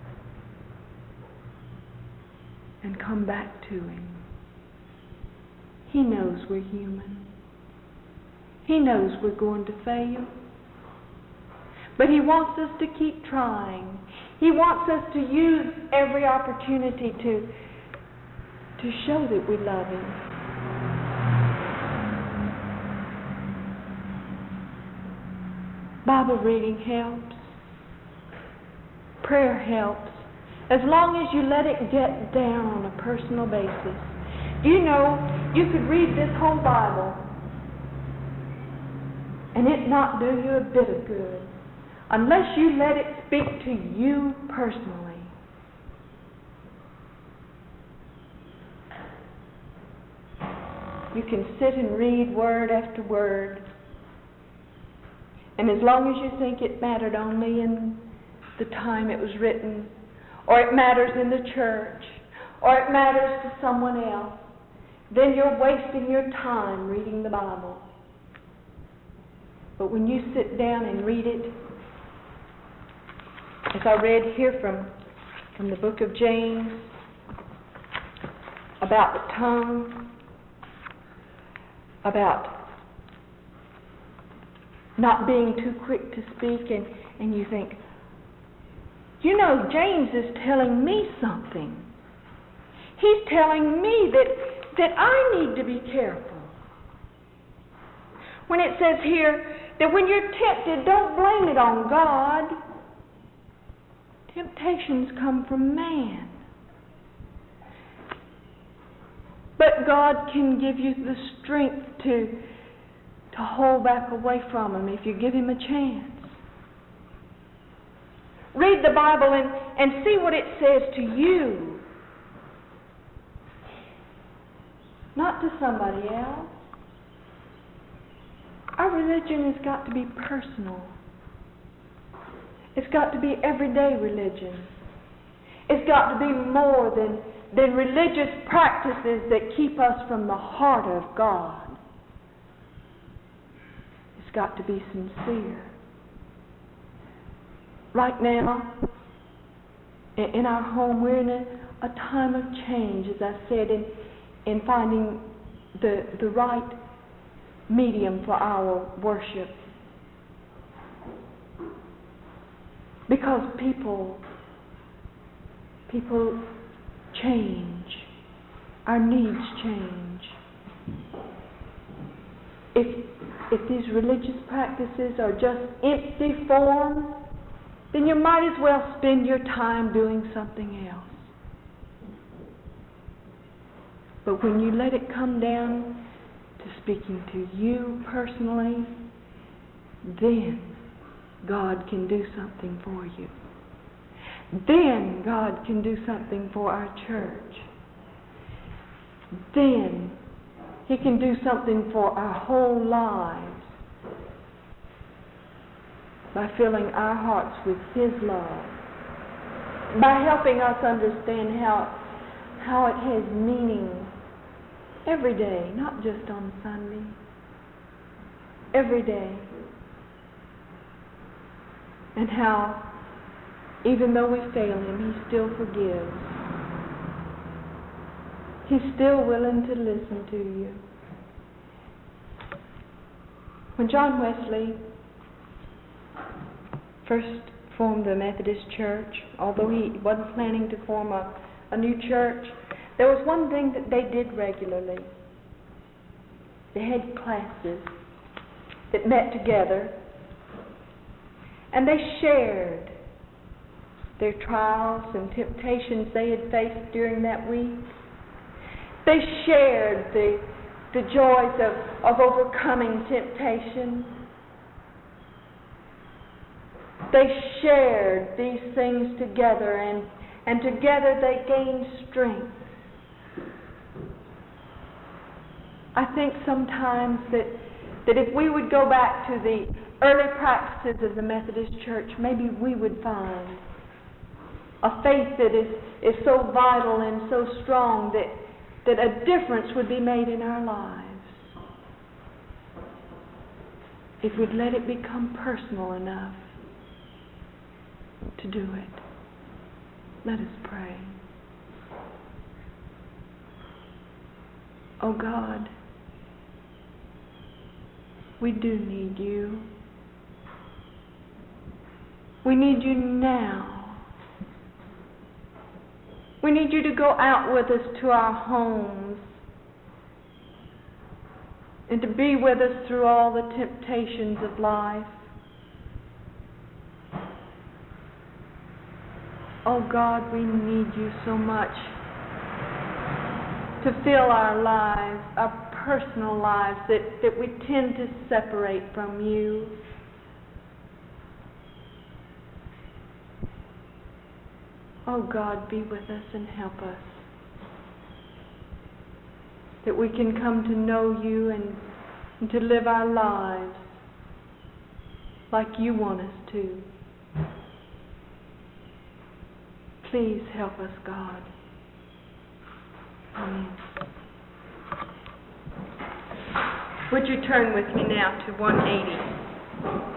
and come back to Him. He knows we're human. He knows we're going to fail. But He wants us to keep trying. He wants us to use every opportunity to, to show that we love Him. Bible reading helps. Prayer helps. As long as you let it get down on a personal basis. You know, you could read this whole Bible and it not do you a bit of good unless you let it speak to you personally. You can sit and read word after word, and as long as you think it mattered only in the time it was written, or it matters in the church, or it matters to someone else, then you're wasting your time reading the Bible. But when you sit down and read it, as I read here from, from the book of James, about the tongue, about not being too quick to speak, and, and you think, you know, James is telling me something. He's telling me that, that I need to be careful. When it says here that when you're tempted, don't blame it on God. Temptations come from man. But God can give you the strength to, to hold back away from Him if you give Him a chance. Read the Bible and, and see what it says to you. Not to somebody else. Our religion has got to be personal. It's got to be everyday religion. It's got to be more than, than religious practices that keep us from the heart of God. It's got to be sincere. Right now, in our home, we're in a, a time of change, as I said, in, in finding the, the right medium for our worship. Because people, people change. Our needs change. If, if these religious practices are just empty forms, then you might as well spend your time doing something else. But when you let it come down to speaking to you personally, then God can do something for you. Then God can do something for our church. Then He can do something for our whole lives by filling our hearts with His love by helping us understand how, how it has meaning every day, not just on Sunday. Every day. And how, even though we fail Him, He still forgives. He's still willing to listen to you. When John Wesley first formed the Methodist Church, although he wasn't planning to form a, a new church, there was one thing that they did regularly. They had classes that met together, and they shared their trials and temptations they had faced during that week. They shared the, the joys of, of overcoming temptation. They shared these things together, and, and together they gained strength. I think sometimes that, that if we would go back to the early practices of the Methodist Church, maybe we would find a faith that is, is so vital and so strong that, that a difference would be made in our lives if we'd let it become personal enough to do it. Let us pray. Oh God, we do need you. We need you now. We need you to go out with us to our homes and to be with us through all the temptations of life. Oh God, we need you so much to fill our lives, our personal lives, that, that we tend to separate from you. Oh God, be with us and help us, that we can come to know you and, and to live our lives like you want us to. Please help us, God. Amen. Would you turn with me now to one eighty?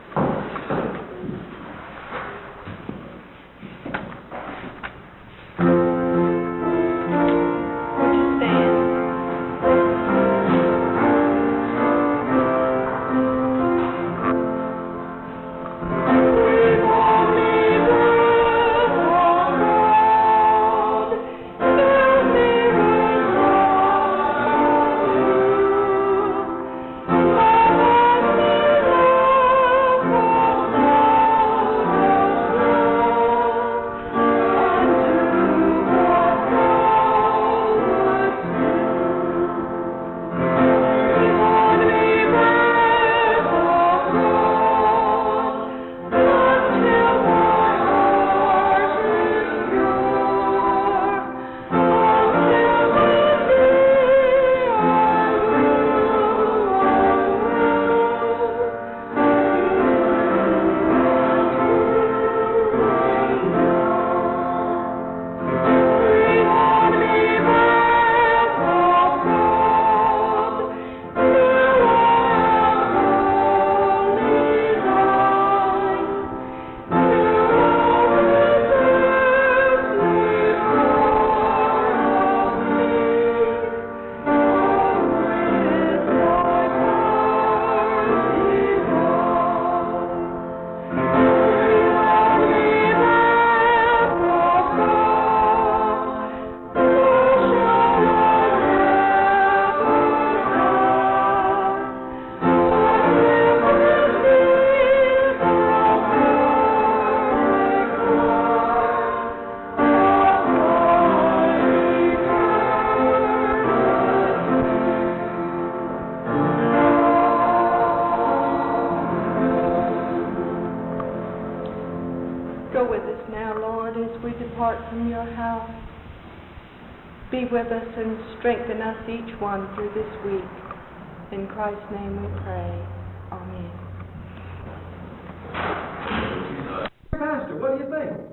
Be with us and strengthen us each one through this week. In Christ's name we pray. Amen. Pastor, what do you think?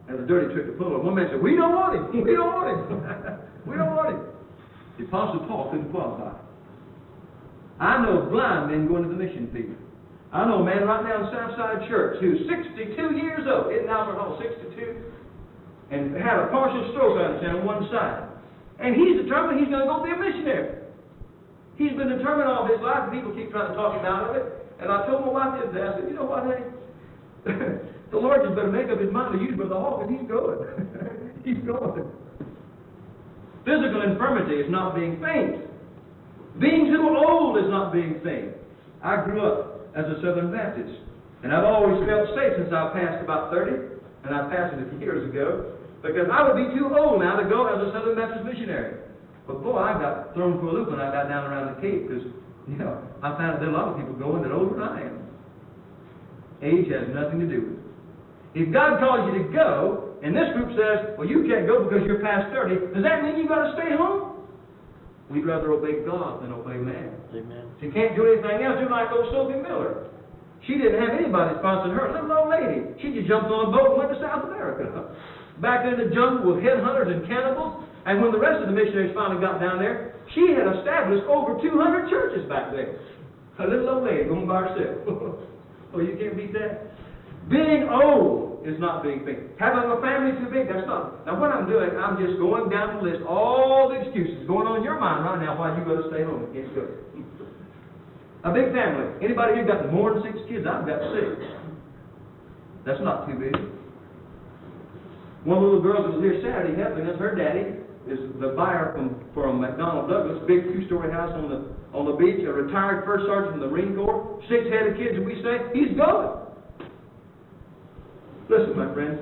That's a dirty trick to pull. One man said, we don't want him. We don't want him. We don't want him. The Apostle Paul couldn't qualify. I know blind men going to the mission field. I know a man right now in Southside Church who's sixty-two years old, in Albert Hall, sixty-two, and had a partial stroke on his on one side. And he's determined he's going to go be a missionary. He's been determined all his life, and people keep trying to talk him out of it. And I told my wife the other day, I said, you know what, honey? The Lord just better make up his mind to use Brother Hawk, and he's going. He's going. Physical infirmity is not being feigned. Being too old is not being feigned. I grew up as a Southern Baptist, and I've always felt safe since I passed about thirty, and I passed it a few years ago, because I would be too old now to go as a Southern Baptist missionary. But boy, I got thrown for a loop when I got down around the Cape, because, you know, I found that a lot of people going that older than I am. Age has nothing to do with it. If God calls you to go, and this group says, well, you can't go because you're past thirty, does that mean you've got to stay home? We'd rather obey God than obey man. Amen. She can't do anything else, do like old Sophie Miller. She didn't have anybody sponsoring her. Little old lady. She just jumped on a boat and went to South America. Back in the jungle with headhunters and cannibals. And when the rest of the missionaries finally got down there, she had established over two hundred churches back there. A little old lady going by herself. Oh, you can't beat that? Being old is not being big. Having a family too big, that's not. Now what I'm doing, I'm just going down the list, all the excuses going on in your mind right now why you got to stay home and can't go. A big family. Anybody here got more than six kids? I've got six. That's not too big. One little girl that was here Saturday helping us, her daddy is the buyer from, from McDonnell Douglas, big two-story house on the on the beach, a retired first sergeant from the Marine Corps, six-headed kids, and we say, he's going. Listen, my friends,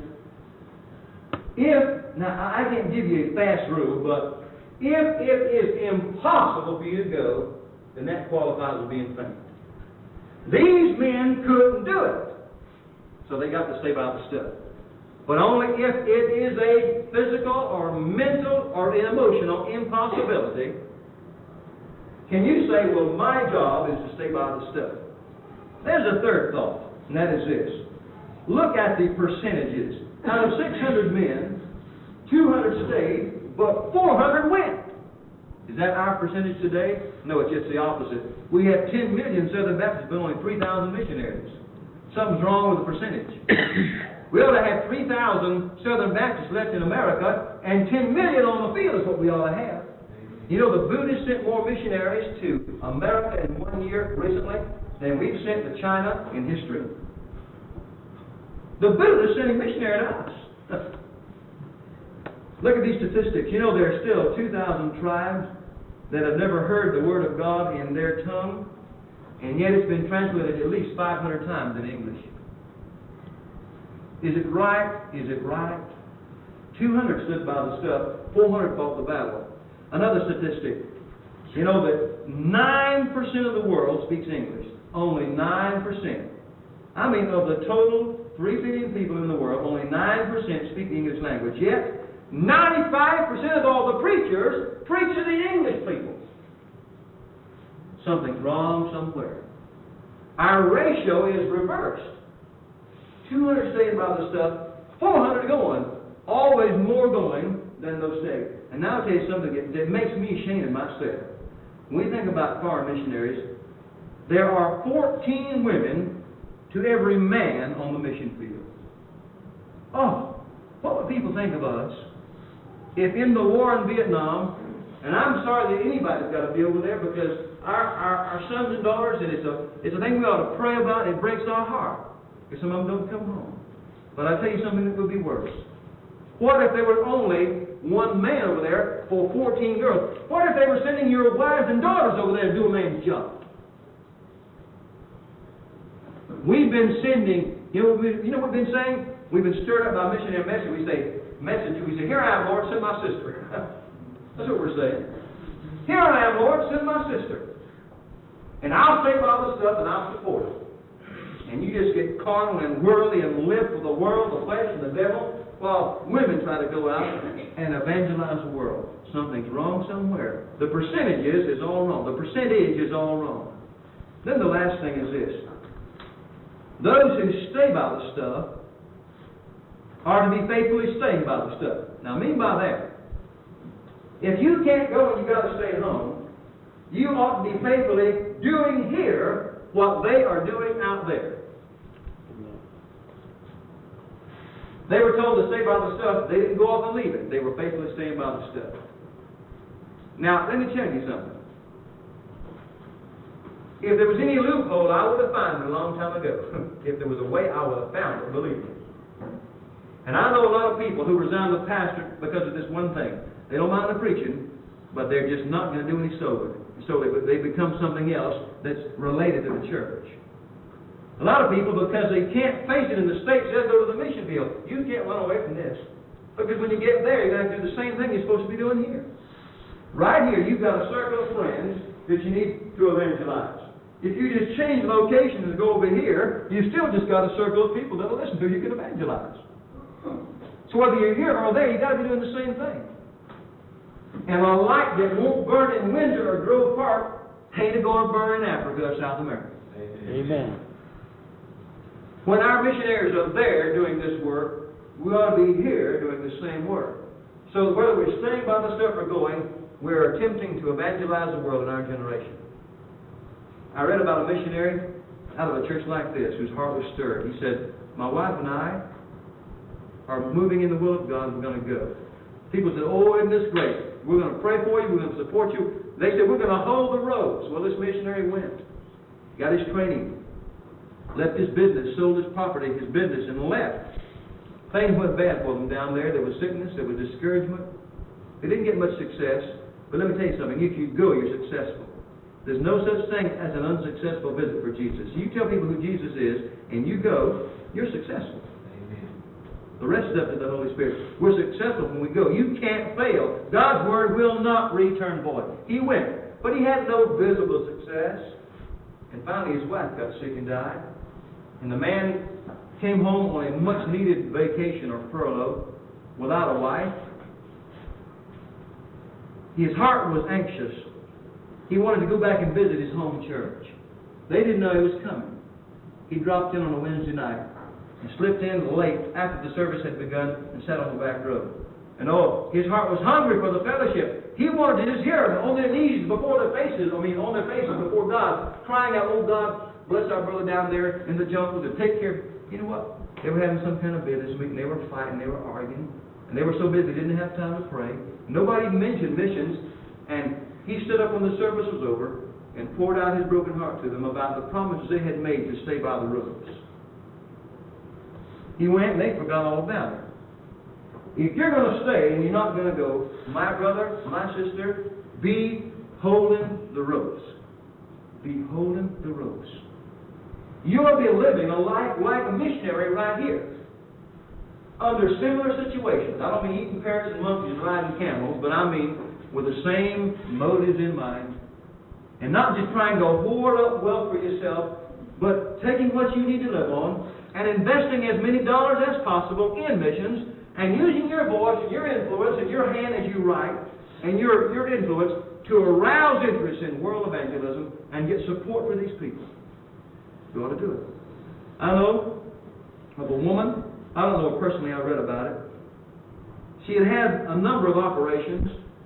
if, now I can't give you a fast rule, but if it is impossible for you to go, then that qualifies as being faint. These men couldn't do it, so they got to stay by the stuff. But only if it is a physical or mental or emotional impossibility can you say, well, my job is to stay by the stuff. There's a third thought, and that is this. Look at the percentages. Out of six hundred men, two hundred stayed, but four hundred went. Is that our percentage today? No, it's just the opposite. We have ten million Southern Baptists, but only three thousand missionaries. Something's wrong with the percentage. We ought to have three thousand Southern Baptists left in America, and ten million on the field is what we ought to have. You know, the Buddhists sent more missionaries to America in one year recently than we've sent to China in history. The Buddhists sent a missionary to us. Look at these statistics. You know, there are still two thousand tribes that have never heard the Word of God in their tongue, and yet it's been translated at least five hundred times in English. Is it right? Is it right? two hundred stood by the stuff, four hundred fought the battle. Another statistic. You know that nine percent of the world speaks English. Only nine percent. I mean, of the total three billion people in the world, only nine percent speak the English language. Yet, ninety-five percent of all the preachers preach to the English people. Something's wrong somewhere. Our ratio is reversed. two hundred staying by the stuff, four hundred going. Always more going than those staying. And now I'll tell you something that, that makes me ashamed of myself. When we think about foreign missionaries, there are fourteen women to every man on the mission field. Oh, what would people think of us if in the war in Vietnam, and I'm sorry that anybody's got to be over there because our, our, our sons and daughters, and it's a, it's a thing we ought to pray about, it breaks our heart because some of them don't come home. But I'll tell you something that would be worse. What if there was only one man over there for fourteen girls? What if they were sending your wives and daughters over there to do a man's job? We've been sending, you know, we, you know what we've been saying? We've been stirred up by missionary message. We say, message, we say, here I am, Lord, send my sister. That's what we're saying. Here I am, Lord, send my sister. And I'll take all the stuff and I'll support it. And you just get carnal and worldly and live for the world, the flesh, and the devil. Well, women try to go out and evangelize the world. Something's wrong somewhere. The percentages is all wrong. The percentage is all wrong. Then the last thing is this. Those who stay by the stuff are to be faithfully staying by the stuff. Now, I mean by that, if you can't go and you got to stay home, you ought to be faithfully doing here what they are doing out there. They were told to stay by the stuff. They didn't go off and leave it. They were faithfully staying by the stuff. Now, let me tell you something. If there was any loophole, I would have found it a long time ago. If there was a way, I would have found it, believe me. And I know a lot of people who resign the pastor because of this one thing. They don't mind the preaching, but they're just not going to do any soul with it. So they, they become something else that's related to the church. A lot of people, because they can't face it in the States, they'll go to the mission field. You can't run away from this. Because when you get there, you're going to do the same thing you're supposed to be doing here. Right here, you've got a circle of friends that you need to evangelize. If you just change location and go over here, you've still just got a circle of people that will listen to you can evangelize. So whether you're here or there, you've got to be doing the same thing. And a light that won't burn in Windsor or Grove Park ain't going to burn in Africa or South America. Amen. When our missionaries are there doing this work, we ought to be here doing the same work. So whether we're staying by the stuff or going, we're attempting to evangelize the world in our generation. I read about a missionary out of a church like this whose heart was stirred. He said, my wife and I are moving in the will of God and we're going to go. People said, oh, isn't this great? We're going to pray for you. We're going to support you. They said, we're going to hold the roads. Well, this missionary went. Got his training. Left his business. Sold his property, his business, and left. Things went bad for them down there. There was sickness. There was discouragement. They didn't get much success. But let me tell you something. If you go, you're successful. There's no such thing as an unsuccessful visit for Jesus. You tell people who Jesus is, and you go, you're successful. The rest is up to the Holy Spirit. We're successful when we go. You can't fail. God's Word will not return void. He went, but he had no visible success. And finally his wife got sick and died. And the man came home on a much-needed vacation or furlough without a wife. His heart was anxious. He wanted to go back and visit his home church. They didn't know he was coming. He dropped in on a Wednesday night and slipped in late after the service had begun and sat on the back row. And oh, his heart was hungry for the fellowship. He wanted to just hear them on their knees before their faces, I mean on their faces before God, crying out, oh God, bless our brother down there in the jungle to take care of. You know what? They were having some kind of business meeting. They were fighting. They were arguing. And they were so busy they didn't have time to pray. Nobody mentioned missions. And he stood up when the service was over and poured out his broken heart to them about the promises they had made to stay by the roads. He went and they forgot all about it. If you're going to stay and you're not going to go, my brother, my sister, be holding the ropes. Be holding the ropes. You'll be living a life like a missionary right here. Under similar situations. I don't mean eating parrots and monkeys and riding camels, but I mean with the same motives in mind. And not just trying to hoard up wealth for yourself, but taking what you need to live on and investing as many dollars as possible in missions and using your voice and your influence and your hand as you write and your, your influence to arouse interest in world evangelism and get support for these people. You ought to do it. I know of a woman, I don't know personally, I read about it. She had had a number of operations,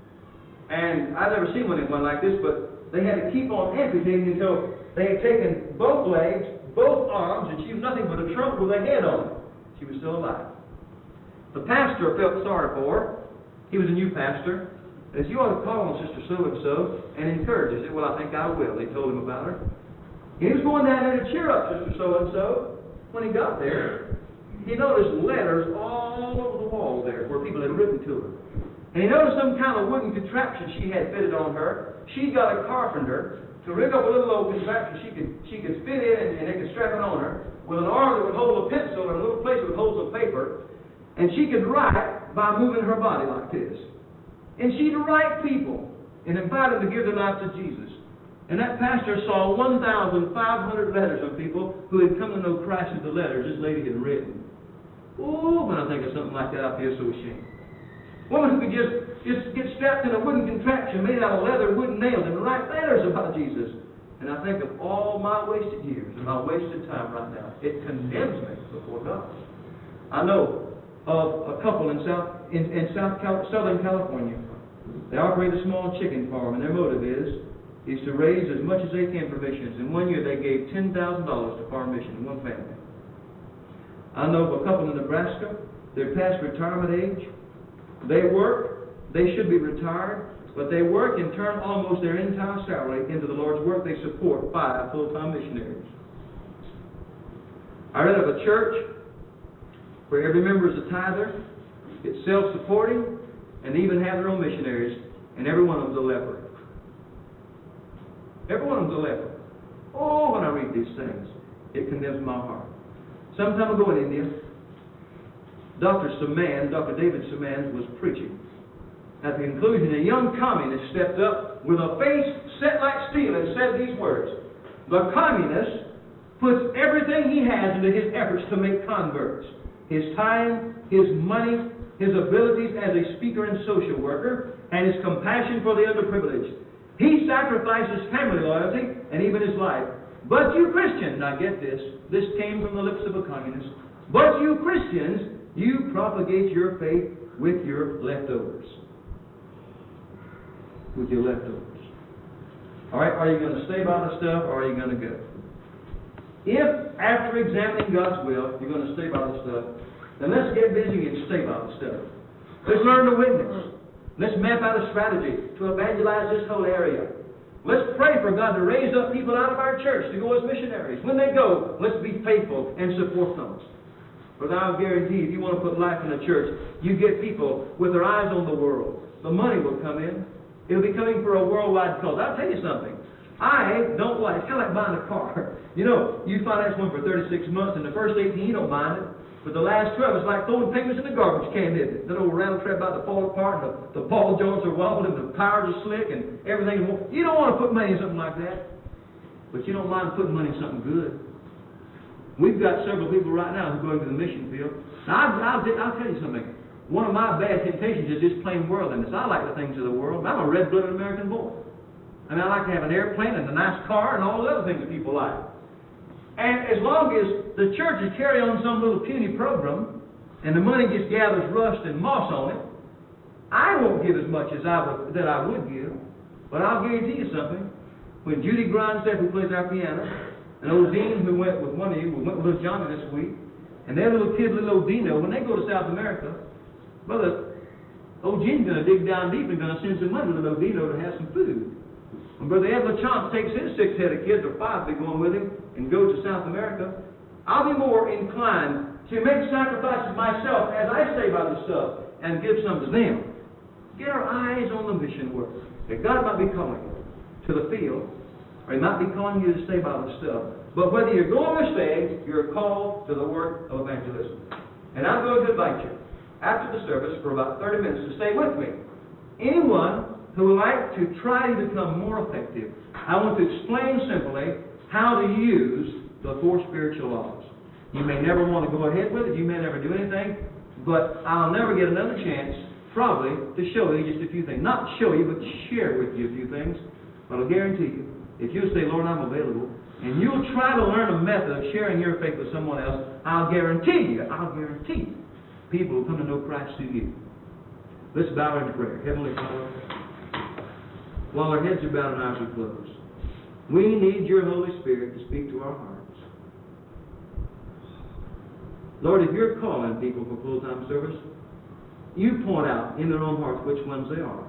and I've never seen one anyone like this, but they had to keep on amputating until they had taken both legs, both arms, and she was nothing but a trunk with a head on it. She was still alive. The pastor felt sorry for her. He was a new pastor. He said, you ought to call on Sister So-and-so and encourage her. He said, well, I think I will. They told him about her. He was going down there to cheer up Sister So-and-so. When he got there, he noticed letters all over the wall there where people had written to her. And he noticed some kind of wooden contraption she had fitted on her. She got a carpenter to rig up a little old contraption she could she could fit in and, and they could strap it on her with an arm that would hold a pencil and a little place that would hold some paper. And she could write by moving her body like this. And she'd write people and invite them to give their life to Jesus. And that pastor saw one thousand five hundred letters from people who had come to know Christ through the letters this lady had written. Oh, when I think of something like that, I feel so ashamed. Women who could just, just get strapped in a wooden contraption made out of leather, wooden nails, and write letters about Jesus. And I think of all my wasted years and my wasted time right now. It condemns me before God. I know of a couple in South in, in South Cal- Southern California. They operate a small chicken farm, and their motive is is to raise as much as they can for missions. In one year, they gave ten thousand dollars to farm mission, one family. I know of a couple in Nebraska. They're past retirement age. They work. They should be retired, but they work and turn almost their entire salary into the Lord's work. They support five full-time missionaries. I read of a church where every member is a tither. It's self-supporting, and they even have their own missionaries, and every one of them's a leper. Every one of them's a leper. Oh, when I read these things, it condemns my heart. Some time ago in India, Doctor Saman, Doctor David Saman, was preaching. At the conclusion, a young communist stepped up with a face set like steel and said these words: "The communist puts everything he has into his efforts to make converts. His time, his money, his abilities as a speaker and social worker, and his compassion for the underprivileged. He sacrifices family loyalty and even his life. But you Christians," now get this, this came from the lips of a communist, "but you Christians, you propagate your faith with your leftovers." With your leftovers. All right, are you going to stay by the stuff, or are you going to go? If, after examining God's will, you're going to stay by the stuff, then let's get busy and stay by the stuff. Let's learn to witness. Let's map out a strategy to evangelize this whole area. Let's pray for God to raise up people out of our church to go as missionaries. When they go, let's be faithful and support them. For I'll guarantee, if you want to put life in a church, you get people with their eyes on the world. The money will come in. It'll be coming for a worldwide cause. I'll tell you something. I don't like, it's kind of like buying a car. You know, you finance one for thirty-six months, and the first eighteen, you don't mind it. But the last twelve, it's like throwing papers in the garbage can, isn't it? That old rattle trap about to fall apart, and the, the ball joints are wobbled, and the tires are slick, and everything. You don't want to put money in something like that. But you don't mind putting money in something good. We've got several people right now who are going to the mission field. Now, I'll, I'll, I'll tell you something. One of my bad temptations is just plain worldliness. I like the things of the world. I'm a red-blooded American boy. I mean, I like to have an airplane and a nice car and all the other things that people like. And as long as the churches carry on some little puny program and the money just gathers rust and moss on it, I won't give as much as I would, that I would give. But I'll guarantee you something. When Judy Grindstaff, who plays our piano, and old Dean, who went with one of you, who went with little Johnny this week, and their little kid, little old Dino, when they go to South America, Brother, old Gene's going to dig down deep and going to send some money to little Dino to have some food. When Brother Ed LaChance takes his six-headed kids, or five, be going with him, and go to South America, I'll be more inclined to make sacrifices myself as I stay by the stuff and give some to them. Get our eyes on the mission work. That God might be calling you to the field, or He might be calling you to stay by the stuff. But whether you're going or staying, you're called to the work of evangelism. And I'm going to invite you, after the service, for about thirty minutes, to stay with me. Anyone who would like to try to become more effective, I want to explain simply how to use the four spiritual laws. You may never want to go ahead with it, you may never do anything, but I'll never get another chance, probably, to show you just a few things. Not show you, but share with you a few things. But I'll guarantee you, if you'll say, "Lord, I'm available," and you'll try to learn a method of sharing your faith with someone else, I'll guarantee you, I'll guarantee you, people will come to know Christ through you. Let's bow in prayer. Heavenly Father, while our heads are bowed and eyes are closed, we need your Holy Spirit to speak to our hearts. Lord, if you're calling people for full-time service, you point out in their own hearts which ones they are.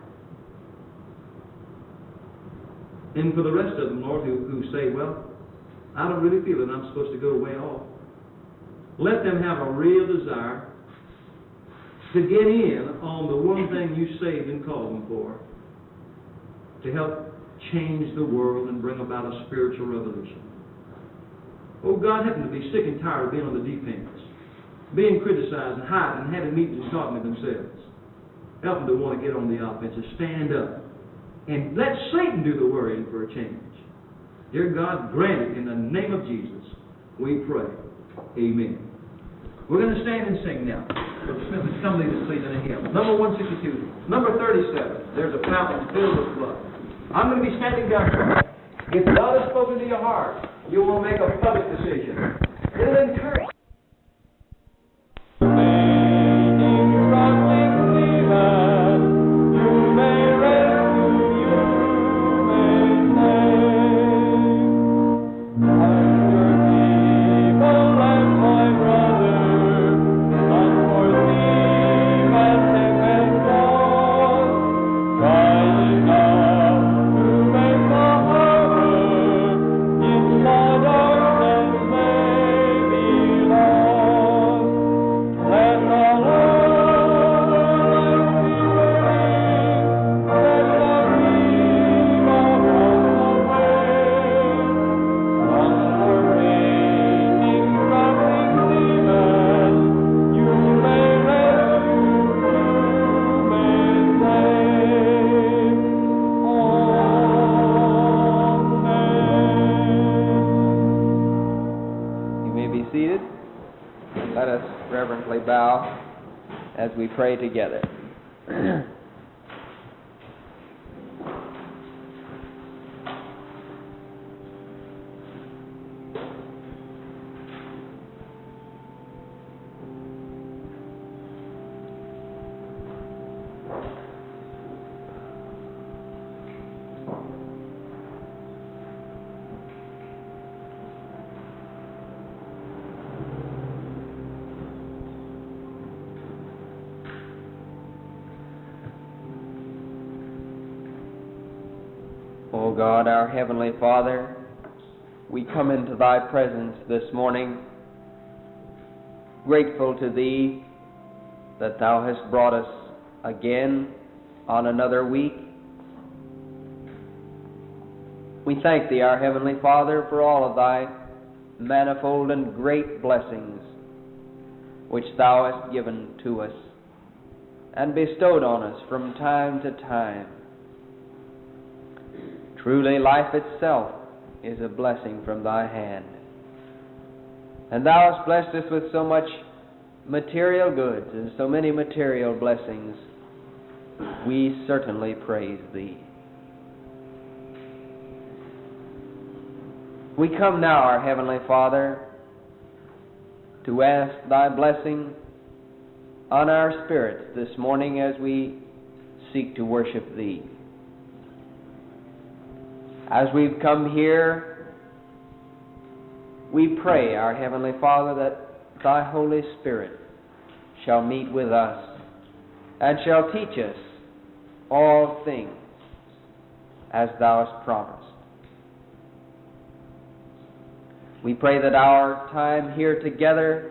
And for the rest of them, Lord, who, who say, "Well, I don't really feel that I'm supposed to go way off," let them have a real desire to get in on the one thing you saved and called them for, to help change the world and bring about a spiritual revolution. Oh, God, help them to be sick and tired of being on the defense, being criticized and hiding and having meetings and talking to themselves. Help them to want to get on the offensive, stand up, and let Satan do the worrying for a change. Dear God, grant it in the name of Jesus, we pray. Amen. We're going to stand and sing now. Brother Smith, would you come lead us, please, in a hymn. Number one sixty-two. Number thirty-seven. There's a fountain filled with blood. I'm going to be standing down here. If God has spoken to your heart, you will make a public decision. It'll encourage. humbly bow as we pray together. O God, our Heavenly Father, we come into Thy presence this morning, grateful to Thee that Thou hast brought us again on another week. We thank Thee, our Heavenly Father, for all of Thy manifold and great blessings which Thou hast given to us and bestowed on us from time to time. Truly, life itself is a blessing from Thy hand. And Thou hast blessed us with so much material goods and so many material blessings. We certainly praise Thee. We come now, our Heavenly Father, to ask Thy blessing on our spirits this morning as we seek to worship Thee. As we've come here, we pray, our Heavenly Father, that Thy Holy Spirit shall meet with us and shall teach us all things as Thou hast promised. We pray that our time here together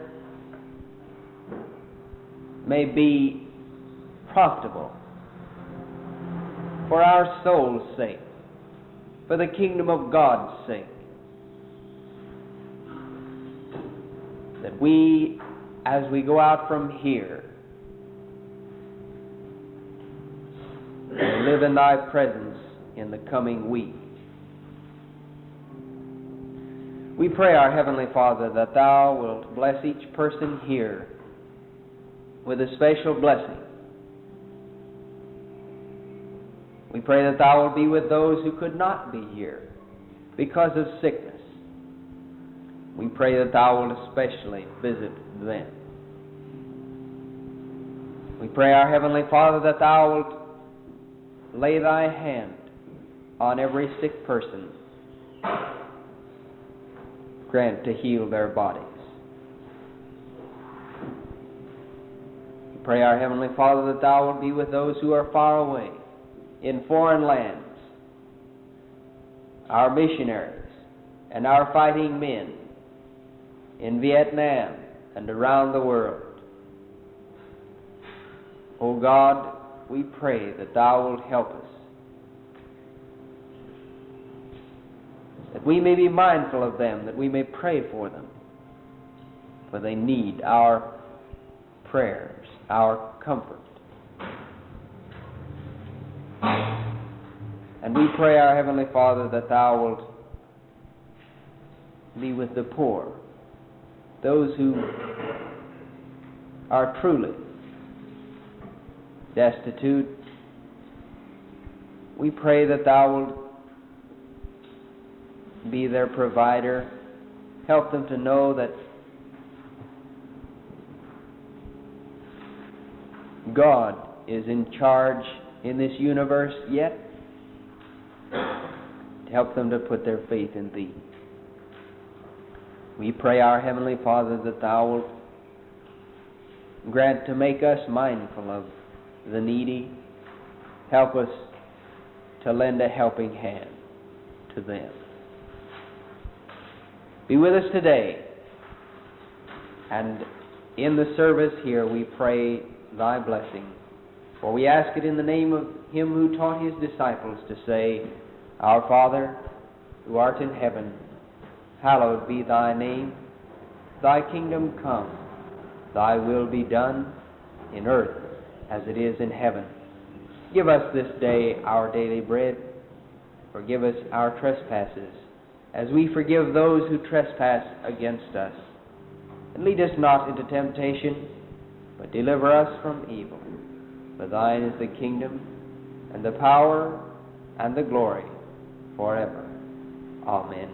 may be profitable for our soul's sake, for the kingdom of God's sake. That we, as we go out from here, may live in Thy presence in the coming week. We pray, our Heavenly Father, that Thou wilt bless each person here with a special blessing. We pray that Thou wilt be with those who could not be here because of sickness. We pray that Thou wilt especially visit them. We pray, our Heavenly Father, that Thou wilt lay Thy hand on every sick person. Grant to heal their bodies. We pray, our Heavenly Father, that Thou wilt be with those who are far away in foreign lands, our missionaries and our fighting men in Vietnam and around the world. O God, we pray that Thou wilt help us, that we may be mindful of them, that we may pray for them, for they need our prayers, our comfort. And we pray, our Heavenly Father, that Thou wilt be with the poor, those who are truly destitute. We pray that Thou wilt be their provider. Help them to know that God is in charge in this universe yet. To help them to put their faith in Thee. We pray, our Heavenly Father, that Thou wilt grant to make us mindful of the needy. Help us to lend a helping hand to them. Be with us today. And in the service here we pray Thy blessing. For we ask it in the name of Him who taught His disciples to say, Our Father, who art in heaven, hallowed be Thy name. Thy kingdom come. Thy will be done in earth as it is in heaven. Give us this day our daily bread. Forgive us our trespasses, as we forgive those who trespass against us. And lead us not into temptation, but deliver us from evil. For thine is the kingdom, and the power, and the glory, forever. Amen.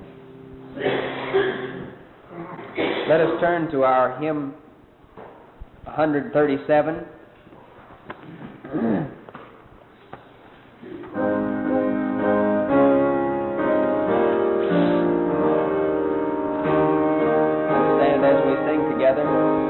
Let us turn to our hymn one thirty-seven. Stand as we sing together.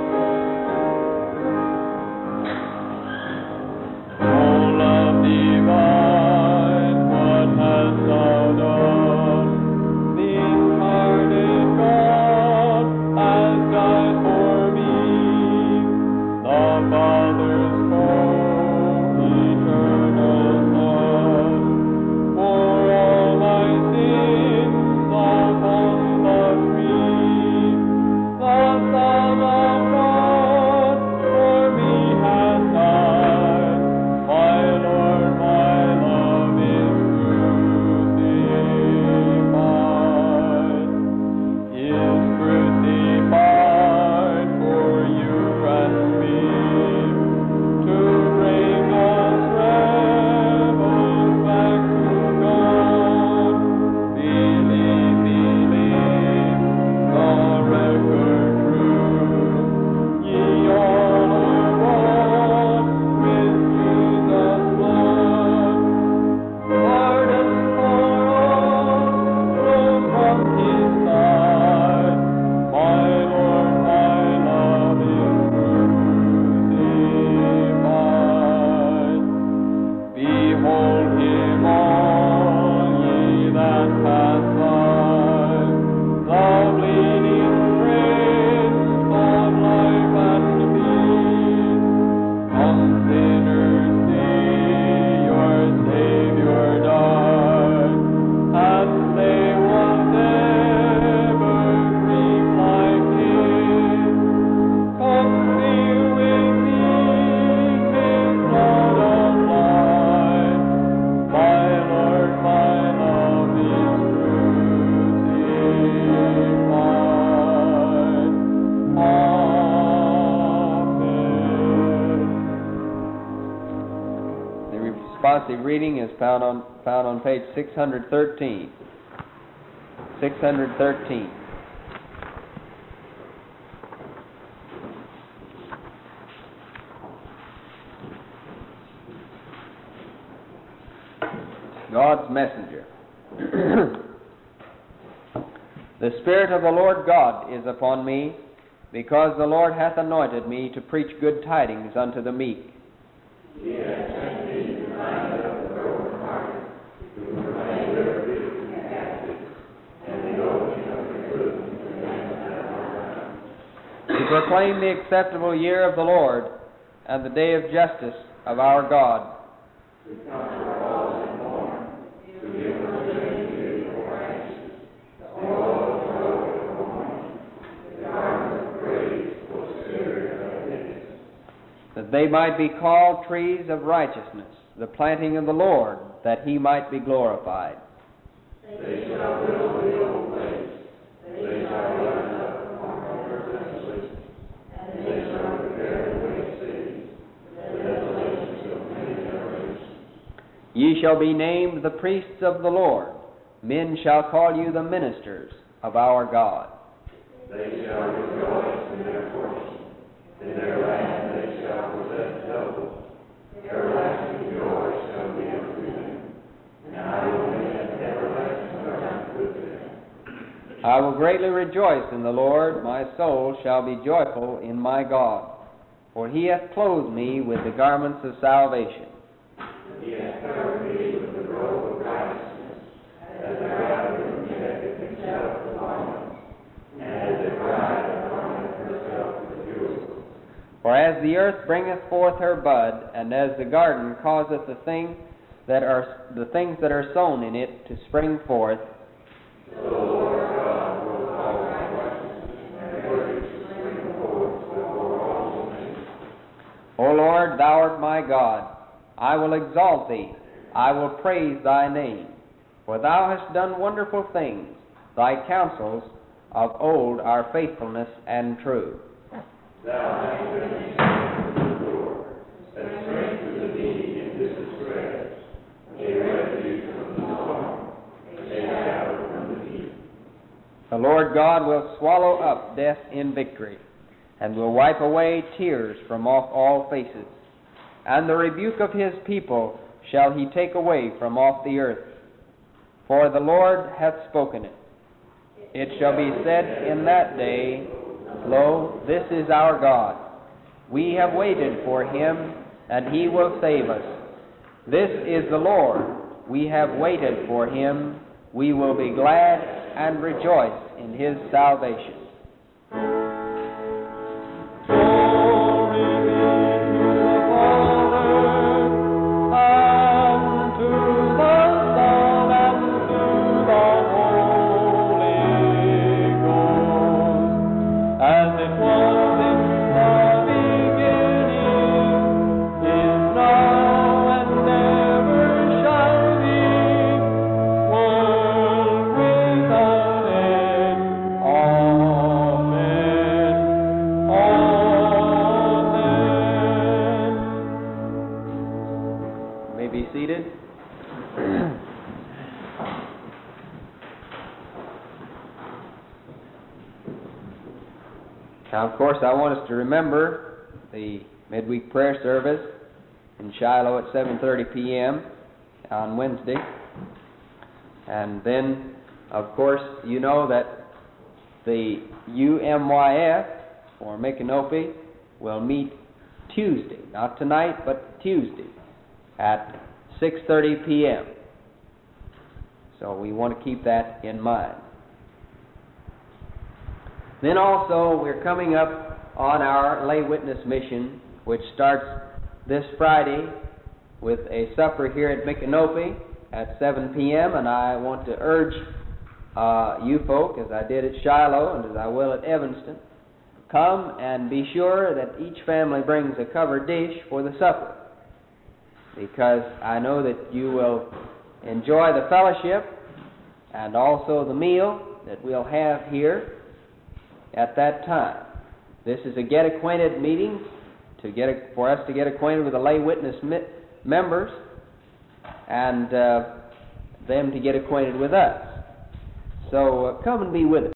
Responsive reading is found on found on page six hundred thirteen. six hundred thirteen. God's messenger. The Spirit of the Lord God is upon me, because the Lord hath anointed me to preach good tidings unto the meek. To proclaim the acceptable year of the Lord, and the day of justice of our God. That they might be called trees of righteousness, the planting of the Lord, that he might be glorified. They shall build the old place, they shall run up corners desolation, and they shall prepare the waste cities, the desolations of many generations. Ye shall be named the priests of the Lord, men shall call you the ministers of our God. They shall rejoice in their portion, in their land they shall possess double. Everlasting joy shall be unto them, and I will make an everlasting covenant with them. I will greatly rejoice in the Lord, my soul shall be joyful in my God, for he hath clothed me with the garments of salvation. He hath covered me with the robe of righteousness, as a bridegroom decketh himself with ornaments, and as a bride adorneth herself with jewels. For as the earth bringeth forth her bud, and as the garden causeth the thing that are the things that are sown in it to spring forth, so the Lord God will cause righteousness and virtue to spring forth before all men. O Lord, thou art my God. I will exalt thee. I will praise thy name. For thou hast done wonderful things. Thy counsels of old are faithfulness and true. Thou hast Lord God will swallow up death in victory, and will wipe away tears from off all faces. And the rebuke of his people shall he take away from off the earth. For the Lord hath spoken it. It shall be said in that day, Lo, this is our God. We have waited for him, and he will save us. This is the Lord. We have waited for him. We will be glad and rejoice in his salvation. Now, of course, I want us to remember the midweek prayer service in Shiloh at seven thirty p.m. on Wednesday. And then, of course, you know that the U M Y F, or Micanopy, will meet Tuesday, not tonight, but Tuesday, at six thirty p.m. So we want to keep that in mind. Then also, we're coming up on our lay witness mission, which starts this Friday with a supper here at Micanopy at seven p.m. And I want to urge uh, you folk, as I did at Shiloh and as I will at Evanston, come and be sure that each family brings a covered dish for the supper, because I know that you will enjoy the fellowship and also the meal that we'll have here at that time. This is a get acquainted meeting to get a, for us to get acquainted with the lay witness mi- members and uh, them to get acquainted with us. So uh, come and be with us.